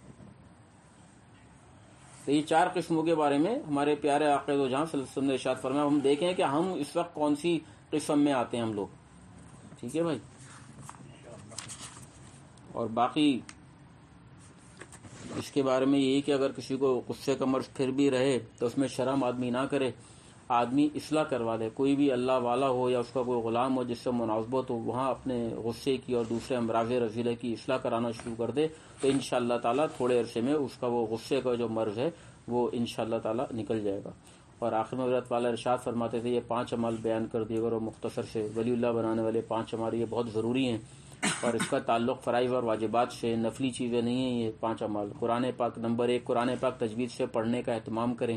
تو یہ چار قسموں کے بارے میں ہمارے پیارے آقا دو جہاں صلی اللہ علیہ وسلم نے ارشاد فرمایا. ہم دیکھیں کہ ہم اس وقت کون سی قسم میں آتے ہیں ہم لوگ. ٹھیک ہے بھائی. اور باقی اس کے بارے میں یہی کہ اگر کسی کو غصے کا مرض پھر بھی رہے تو اس میں شرم آدمی نہ کرے، آدمی اصلاح کروا لے. کوئی بھی اللہ والا ہو یا اس کا کوئی غلام ہو جس سے مناسبت ہو، وہاں اپنے غصے کی اور دوسرے امراض رذیلہ کی اصلاح کرانا شروع کر دے تو انشاءاللہ تعالیٰ تھوڑے عرصے میں اس کا وہ غصے کا جو مرض ہے وہ انشاءاللہ تعالیٰ نکل جائے گا. اور آخر میں حضرت والا ارشاد فرماتے تھے، یہ پانچ عمل بیان کر دیے اگر وہ مختصر سے، ولی اللہ بنانے والے پانچ عمل یہ بہت ضروری ہیں، اور اس کا تعلق فرائض اور واجبات سے، نفلی چیزیں نہیں ہیں یہ پانچ عمل. قرآن پاک نمبر ایک، قرآن پاک تجوید سے پڑھنے کا اہتمام کریں،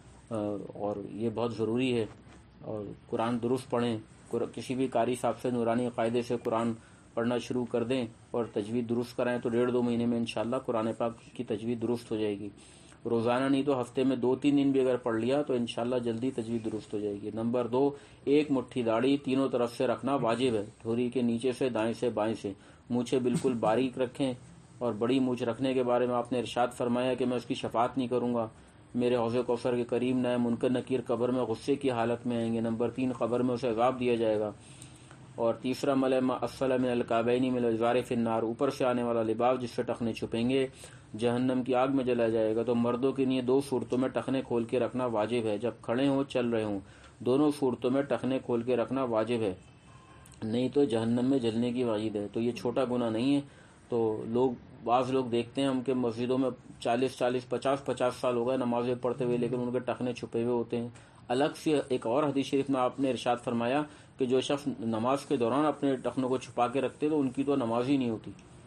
اور یہ بہت ضروری ہے. اور قرآن درست پڑھیں، کسی بھی قاری صاحب سے نورانی قاعدے سے قرآن پڑھنا شروع کر دیں اور تجوید درست کرائیں تو ڈیڑھ دو مہینے میں انشاءاللہ قرآن پاک کی تجوید درست ہو جائے گی. روزانہ نہیں تو ہفتے میں دو تین دن بھی اگر پڑھ لیا تو انشاءاللہ جلدی تجوید درست ہو جائے گی. نمبر دو، ایک مٹھی داڑھی تینوں طرف سے رکھنا واجب ہے، ٹھوری کے نیچے سے، دائیں سے، بائیں سے. مونچھیں بالکل باریک رکھیں، اور بڑی مونچھ رکھنے کے بارے میں آپ نے ارشاد فرمایا کہ میں اس کی شفاعت نہیں کروں گا، میرے حوض کوثر کے قریب نہ ہے، منکر نکیر قبر میں غصے کی حالت میں آئیں گے. نمبر تین، قبر میں اسے عذاب دیا جائے گا. اور تیسرا عمل ہے ما اسفل من الکعبین من الازار فی النار، اوپر سے آنے والا لباس جس سے ٹخنے چھپیں گے جہنم کی آگ میں جلایا جائے گا. تو مردوں کے لیے دو صورتوں میں ٹخنے کھول کے رکھنا واجب ہے، جب کھڑے ہوں چل رہے ہوں، دونوں صورتوں میں ٹخنے کھول کے رکھنا واجب ہے، نہیں تو جہنم میں جلنے کی وعید ہے. تو یہ چھوٹا گناہ نہیں ہے. تو لوگ بعض لوگ دیکھتے ہیں ہم کہ مسجدوں میں چالیس چالیس پچاس پچاس سال ہو گئے نمازیں پڑھتے ہوئے لیکن ان کے ٹخنے چھپے ہوئے ہوتے ہیں. الگ سے ایک اور حدیث شریف میں آپ نے ارشاد فرمایا کہ جو شخص نماز کے دوران اپنے ٹخنوں کو چھپا کے رکھتے تو ان کی تو نماز ہی نہیں ہوتی.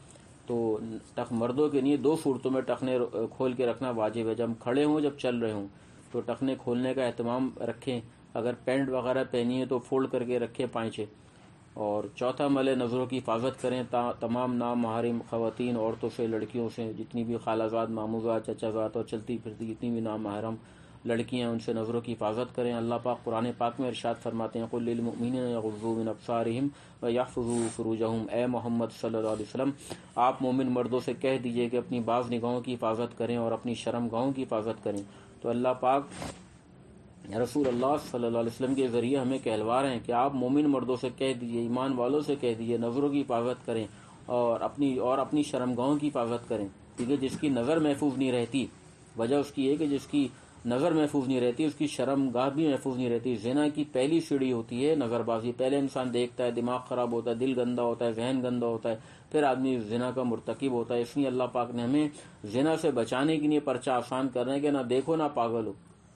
تو ٹخ مردوں کے لیے دو صورتوں میں ٹخنے کھول کے رکھنا واجب ہے، جب کھڑے ہوں جب چل رہے ہوں تو ٹخنے کھولنے کا اہتمام رکھیں. اگر پینٹ وغیرہ پہنی ہے تو فولڈ کر کے رکھیں پائچے. اور چوتھا عمل ہے نظروں کی حفاظت کریں. تمام نام محارم خواتین عورتوں سے، لڑکیوں سے، جتنی بھی خالہ زاد، ماموں زاد، چچا زاد اور چلتی پھرتی جتنی بھی نام محرم لڑکیاں ان سے نظروں کی حفاظت کریں. اللہ پاک قرآن پاک میں ارشاد فرماتے ہیں قل للمؤمنین یغضوا من ابصارہم ویحفظوا فروجہم. اے محمد صلی اللہ علیہ وسلم آپ مومن مردوں سے کہہ دیجئے کہ اپنی بعض نگاہوں کی حفاظت کریں اور اپنی شرم گاہوں کی حفاظت کریں. تو اللہ پاک رسول اللہ صلی اللہ علیہ وسلم کے ذریعے ہمیں کہلوا رہے ہیں کہ آپ مومن مردوں سے کہہ دیجئے، ایمان والوں سے کہہ دیجئے نظروں کی حفاظت کریں اور اپنی اور اپنی شرم گاہوں کی حفاظت کریں. کیونکہ جس کی نظر محفوظ نہیں رہتی، وجہ اس کی ہے کہ جس کی نظر محفوظ نہیں رہتی اس کی شرم گاہ بھی محفوظ نہیں رہتی. زنا کی پہلی سیڑھی ہوتی ہے نظر بازی. پہلے انسان دیکھتا ہے، دماغ خراب ہوتا ہے، دل گندا ہوتا ہے، ذہن گندا ہوتا ہے، پھر آدمی زنا کا مرتکب ہوتا ہے. اس لیے اللہ پاک نے ہمیں زنا سے بچانے کے لیے پرچہ آسان کر رہے ہیں کہ نہ دیکھو نہ پاگل ہو،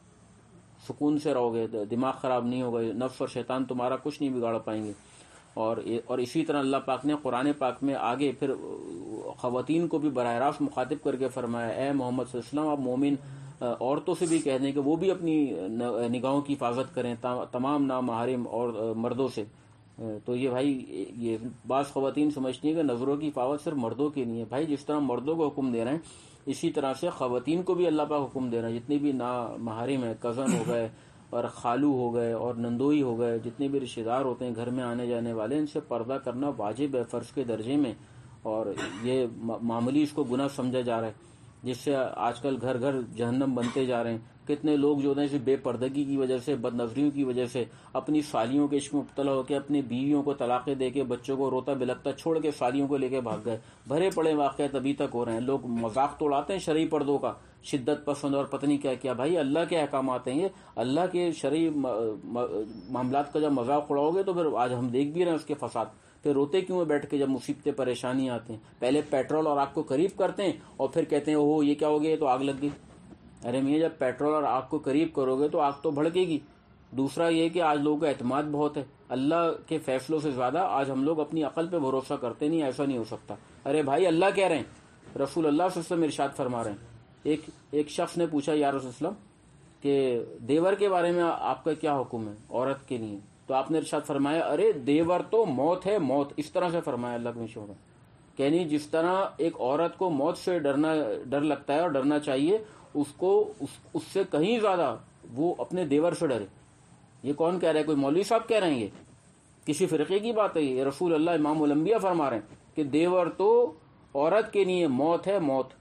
سکون سے رہو گے، دماغ خراب نہیں ہوگا، نفس اور شیطان تمہارا کچھ نہیں بگاڑ پائیں گے. اور اور اسی طرح اللہ پاک نے قرآن پاک میں آگے پھر خواتین کو بھی براہ راست مخاطب کر کے فرمایا اے محمد صلی اللہ علیہ وسلم آپ مومن عورتوں سے بھی کہہ دیں کہ وہ بھی اپنی نگاہوں کی حفاظت کریں تمام نامحرم اور مردوں سے. تو یہ بھائی یہ بعض خواتین سمجھتی ہیں کہ نظروں کی حفاظت صرف مردوں کے لیے. بھائی جس طرح مردوں کو حکم دے رہے ہیں اسی طرح سے خواتین کو بھی اللہ پاک حکم دے رہے ہیں. جتنی بھی نامحرم ہیں، کزن ہو گئے اور خالو ہو گئے اور نندوئی ہو گئے، جتنے بھی رشتہ دار ہوتے ہیں گھر میں آنے جانے والے، ان سے پردہ کرنا واجب ہے فرض کے درجے میں. اور یہ معمولی اس کو گناہ سمجھا جا رہا ہے. جس سے آج کل گھر گھر جہنم بنتے جا رہے ہیں. کتنے لوگ جو ہیں بے پردگی کی وجہ سے، بد نظریوں کی وجہ سے اپنی سالیوں کے عشق میں مبتلا ہو کے اپنی بیویوں کو طلاقیں دے کے بچوں کو روتا بلکتا چھوڑ کے سالیوں کو لے کے بھاگ گئے. بھرے پڑے واقعات ابھی تک ہو رہے ہیں. لوگ مذاق تو اڑاتے ہیں شرعی پردوں کا، شدت پسند اور پتہ نہیں کیا کیا. بھائی اللہ کے احکامات ہیں، یہ اللہ کے شرعی معاملات کا جب مذاق اڑاؤ گے تو پھر آج ہم دیکھ بھی رہے ہیں اس کے فساد. پھر روتے کیوں ہیں بیٹھ کے جب مصیبتیں پریشانی آتے ہیں؟ پہلے پیٹرول اور آگ کو قریب کرتے ہیں اور پھر کہتے ہیں اوہ یہ کیا ہو گیا، تو آگ لگ گئی. ارے میاں جب پیٹرول اور آگ کو قریب کرو گے تو آگ تو بھڑکے گی. دوسرا یہ کہ آج لوگوں کا اعتماد بہت ہے اللہ کے فیصلوں سے زیادہ. آج ہم لوگ اپنی عقل پہ بھروسہ کرتے نہیں، ایسا نہیں ہو سکتا. ارے بھائی اللہ کہہ رہے ہیں، رسول اللہ صلی اللہ علیہ وسلم ارشاد فرما رہے ہیں. ایک ایک شخص نے پوچھا یا رسول اللہ کہ دیور کے بارے میں آپ کا کیا حکم ہے عورت کے لیے؟ تو آپ نے ارشاد فرمایا ارے دیور تو موت ہے، موت. اس طرح سے فرمایا اللہ کے مشہور کہ نہیں جس طرح ایک عورت کو موت سے ڈرنا ڈر لگتا ہے اور ڈرنا چاہیے، اس کو اس, اس سے کہیں زیادہ وہ اپنے دیور سے ڈرے. یہ کون کہہ رہا ہے؟ کوئی مولوی صاحب کہہ رہے ہیں؟ یہ کسی فرقے کی بات ہے؟ یہ رسول اللہ امام الانبیاء فرما رہے ہیں کہ دیور تو عورت کے لیے موت ہے، موت.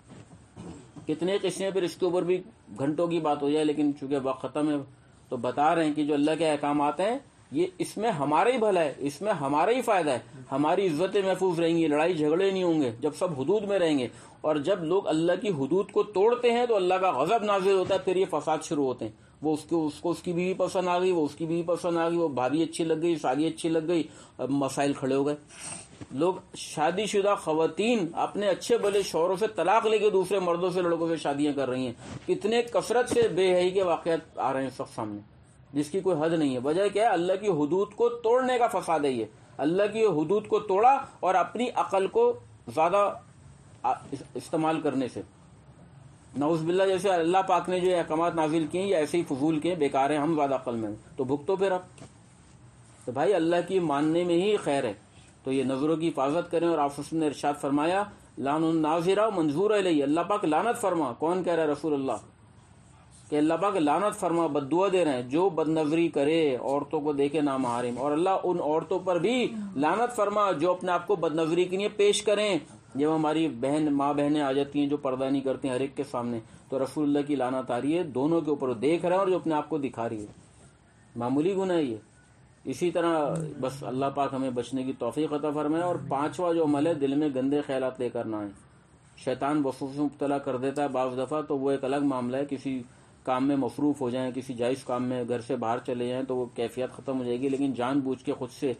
کتنے قصے پھر اس کے اوپر بھی گھنٹوں کی بات ہو جائے، لیکن چونکہ وقت ختم ہے تو بتا رہے ہیں کہ جو اللہ کے احکامات ہیں یہ اس میں ہمارا ہی بھلا ہے، اس میں ہمارا ہی فائدہ ہے. ہماری عزتیں محفوظ رہیں گی، لڑائی جھگڑے نہیں ہوں گے جب سب حدود میں رہیں گے. اور جب لوگ اللہ کی حدود کو توڑتے ہیں تو اللہ کا غضب نازل ہوتا ہے، پھر یہ فساد شروع ہوتے ہیں. وہ اس کو اس کو اس کی بیوی پسند آ گئی، وہ اس کی بیوی پسند آ گئی، وہ بھابھی اچھی لگ گئی، سالی اچھی لگ گئی، اب مسائل کھڑے ہو گئے. لوگ شادی شدہ خواتین اپنے اچھے بھلے شوہروں سے طلاق لے کے دوسرے مردوں سے لڑکوں سے شادیاں کر رہی ہیں. کتنے کثرت سے بے حیائی کے واقعات آ رہے ہیں سب سامنے جس کی کوئی حد نہیں ہے. وجہ کیا ہے؟ اللہ کی حدود کو توڑنے کا فساد ہے. یہ اللہ کی حدود کو توڑا اور اپنی عقل کو زیادہ استعمال کرنے سے. نعوذ باللہ جیسے اللہ پاک نے جو احکامات نازل کیے یہ ایسے ہی فضول کے بیکار ہیں، ہم زیادہ عقل میں ہیں تو بھگتو پھر. اب تو بھائی اللہ کی ماننے میں ہی خیر ہے. تو یہ نظروں کی حفاظت کریں. اور آپ نے ارشاد فرمایا لعن الناظرہ منظور الیہ، اللہ پاک لعنت فرما. کون کہہ رہا ہے؟ رسول اللہ. کہ اللہ پاک لعنت فرما، بد دعا دے رہے ہیں جو بد نظری کرے، عورتوں کو دیکھے نامحارم. اور اللہ ان عورتوں پر بھی لعنت فرما جو اپنے آپ کو بد نظری کے لیے پیش کریں. جب ہماری بہن ماں بہنیں آ جاتی ہیں جو پردہ نہیں کرتی ہیں ہر ایک کے سامنے، تو رسول اللہ کی لعنت آ رہی ہے دونوں کے اوپر، دیکھ رہے ہیں اور جو اپنے آپ کو دکھا رہی ہے. معمولی گناہ یہ. اسی طرح بس اللہ پاک ہمیں بچنے کی توفیق عطا فرمائے. اور پانچواں جو عمل ہے دل میں گندے خیالات لے کر نہ آئیں. شیطان وسوسوں میں مبتلا کر دیتا ہے بعض دفعہ، تو وہ ایک الگ معاملہ ہے. کسی کام میں مصروف ہو جائیں، کسی جائز کام میں گھر سے باہر چلے جائیں تو وہ کیفیت ختم ہو جائے گی. لیکن جان بوجھ کے خود سے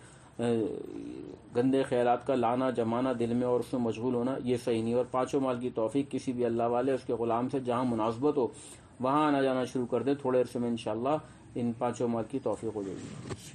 گندے خیالات کا لانا جمانا دل میں اور اس میں مشغول ہونا یہ صحیح نہیں. اور پانچوں مال کی توفیق کسی بھی اللہ والے اس کے غلام سے جہاں مناسبت ہو وہاں آنا جانا شروع کر دے. تھوڑے عرصے میں انشاءاللہ ان پانچوں مال کی توفیق ہو جائے گی.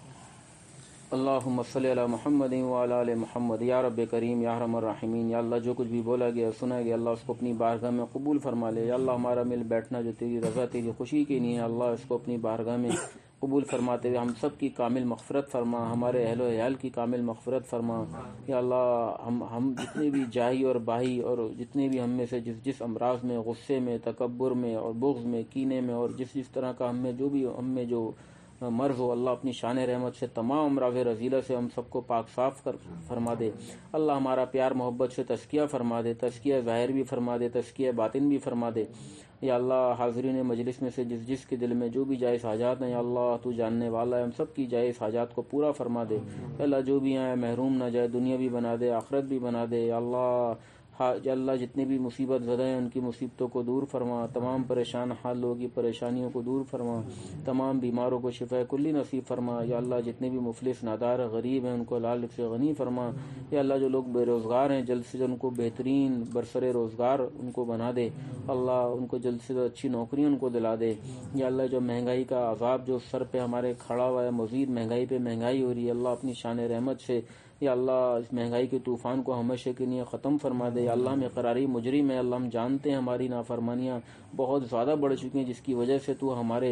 اللہم صلی علی محمد وعلی آل محمد. یا رب کریم یا ارحم الراحمین، یا اللہ جو کچھ بھی بولا گیا سنا گیا اللہ اس کو اپنی بارگاہ میں قبول فرما لے. یا اللہ ہمارا مل بیٹھنا جو تیری رضا تیری خوشی کے لیے اللہ اس کو اپنی بارگاہ میں قبول فرماتے ہوئے ہم سب کی کامل مغفرت فرما، ہمارے اہل و عیال کی کامل مغفرت فرما. یا اللہ ہم ہم جتنے بھی جاہی اور باہی اور جتنے بھی ہم میں سے جس جس امراض میں، غصے میں، تکبر میں اور بغض میں، کینے میں اور جس جس طرح کا ہم میں جو بھی ہم میں جو مرض ہو، اللہ اپنی شان رحمت سے تمام امراض رذیلہ سے ہم سب کو پاک صاف کر فرما دے. اللہ ہمارا پیار محبت سے تزکیہ فرما دے، تزکیہ ظاہر بھی فرما دے، تزکیہ باطن بھی فرما دے. یا اللہ حاضرین مجلس میں سے جس جس کے دل میں جو بھی جائز حاجات ہیں یا اللہ تو جاننے والا ہے، ہم سب کی جائز حاجات کو پورا فرما دے. اللہ جو بھی آئے محروم نہ جائے، دنیا بھی بنا دے آخرت بھی بنا دے. یا اللہ یا اللہ جتنے بھی مصیبت زدہ ہیں ان کی مصیبتوں کو دور فرما، تمام پریشان حال لوگوں کی پریشانیوں کو دور فرما، تمام بیماروں کو شفا کلی نصیب فرما. یا اللہ جتنے بھی مفلس نادار غریب ہیں ان کو لال سے غنی فرما. یا اللہ جو لوگ بے روزگار ہیں جلد سے جلد ان کو بہترین برسر روزگار ان کو بنا دے. اللہ ان کو جلد سے جلد اچھی نوکری ان کو دلا دے. یا اللہ جو مہنگائی کا عذاب جو سر پہ ہمارے کھڑا ہوا ہے، مزید مہنگائی پہ مہنگائی ہو رہی ہے، اللہ اپنی شان رحمت سے یا اللہ اس مہنگائی کے طوفان کو ہمیشہ کے لیے ختم فرما دے. یا اللہ ہم اقراری مجرم ہے، اللہ ہم جانتے ہیں ہماری نافرمانیاں بہت زیادہ بڑھ چکی ہیں جس کی وجہ سے تو ہمارے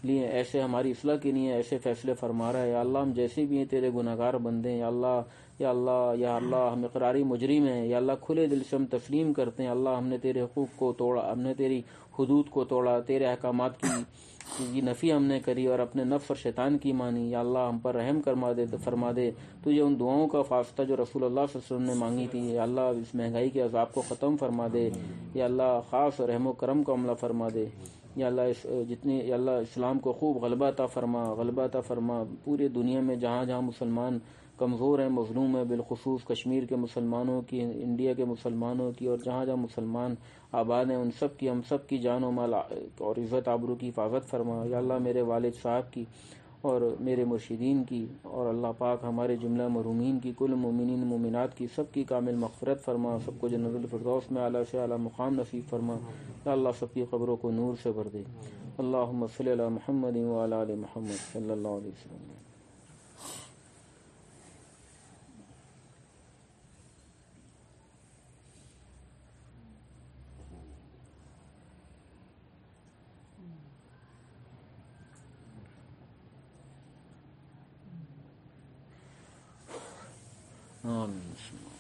لیے، ایسے ہماری اصلاح کے لیے ایسے فیصلے فرما رہا ہے۔ یا اللہ ہم جیسے بھی ہیں تیرے گناہ گار بندے ہیں، یا اللہ یا اللہ یا اللہ ہم اقراری مجرم ہیں، یا اللہ کھلے دل سے ہم تسلیم کرتے ہیں اللہ ہم نے تیرے حقوق کو توڑا، ہم نے تیری حدود کو توڑا، تیرے احکامات کی کی نفی ہم نے کری اور اپنے نفس اور شیطان کی مانی۔ یا اللہ ہم پر رحم کرما دے فرما دے، تجھے ان دعاؤں کا واسطہ جو رسول اللہ صلی اللہ علیہ وسلم نے مانگی تھی۔ یا اللہ اس مہنگائی کے عذاب کو ختم فرما دے، یا اللہ خاص رحم و کرم کا عملہ فرما دے۔ یا اللہ اس جتنے یا اللہ اسلام کو خوب غلبہ عطا فرما، غلبہ عطا فرما پوری دنیا میں جہاں جہاں مسلمان کمزور ہیں، مظلوم ہیں، بالخصوص کشمیر کے مسلمانوں کی، انڈیا کے مسلمانوں کی، اور جہاں جہاں مسلمان آباد ہیں ان سب کی، ہم سب کی جان و مال اور عزت آبرو کی حفاظت فرما۔ یا اللہ میرے والد صاحب کی اور میرے مرشدین کی، اور اللہ پاک ہمارے جملہ مرحومین کی، کل مومنین مومنات کی، سب کی کامل مغفرت فرما، سب کو جنت الفردوس میں اعلیٰ سے اعلیٰ مقام نصیب فرما۔ یا اللہ سب کی قبروں کو نور سے بھر دے۔ اللہم صلی علی محمد وعلی آل محمد صلی اللہ علیہ وسلم۔ آمین۔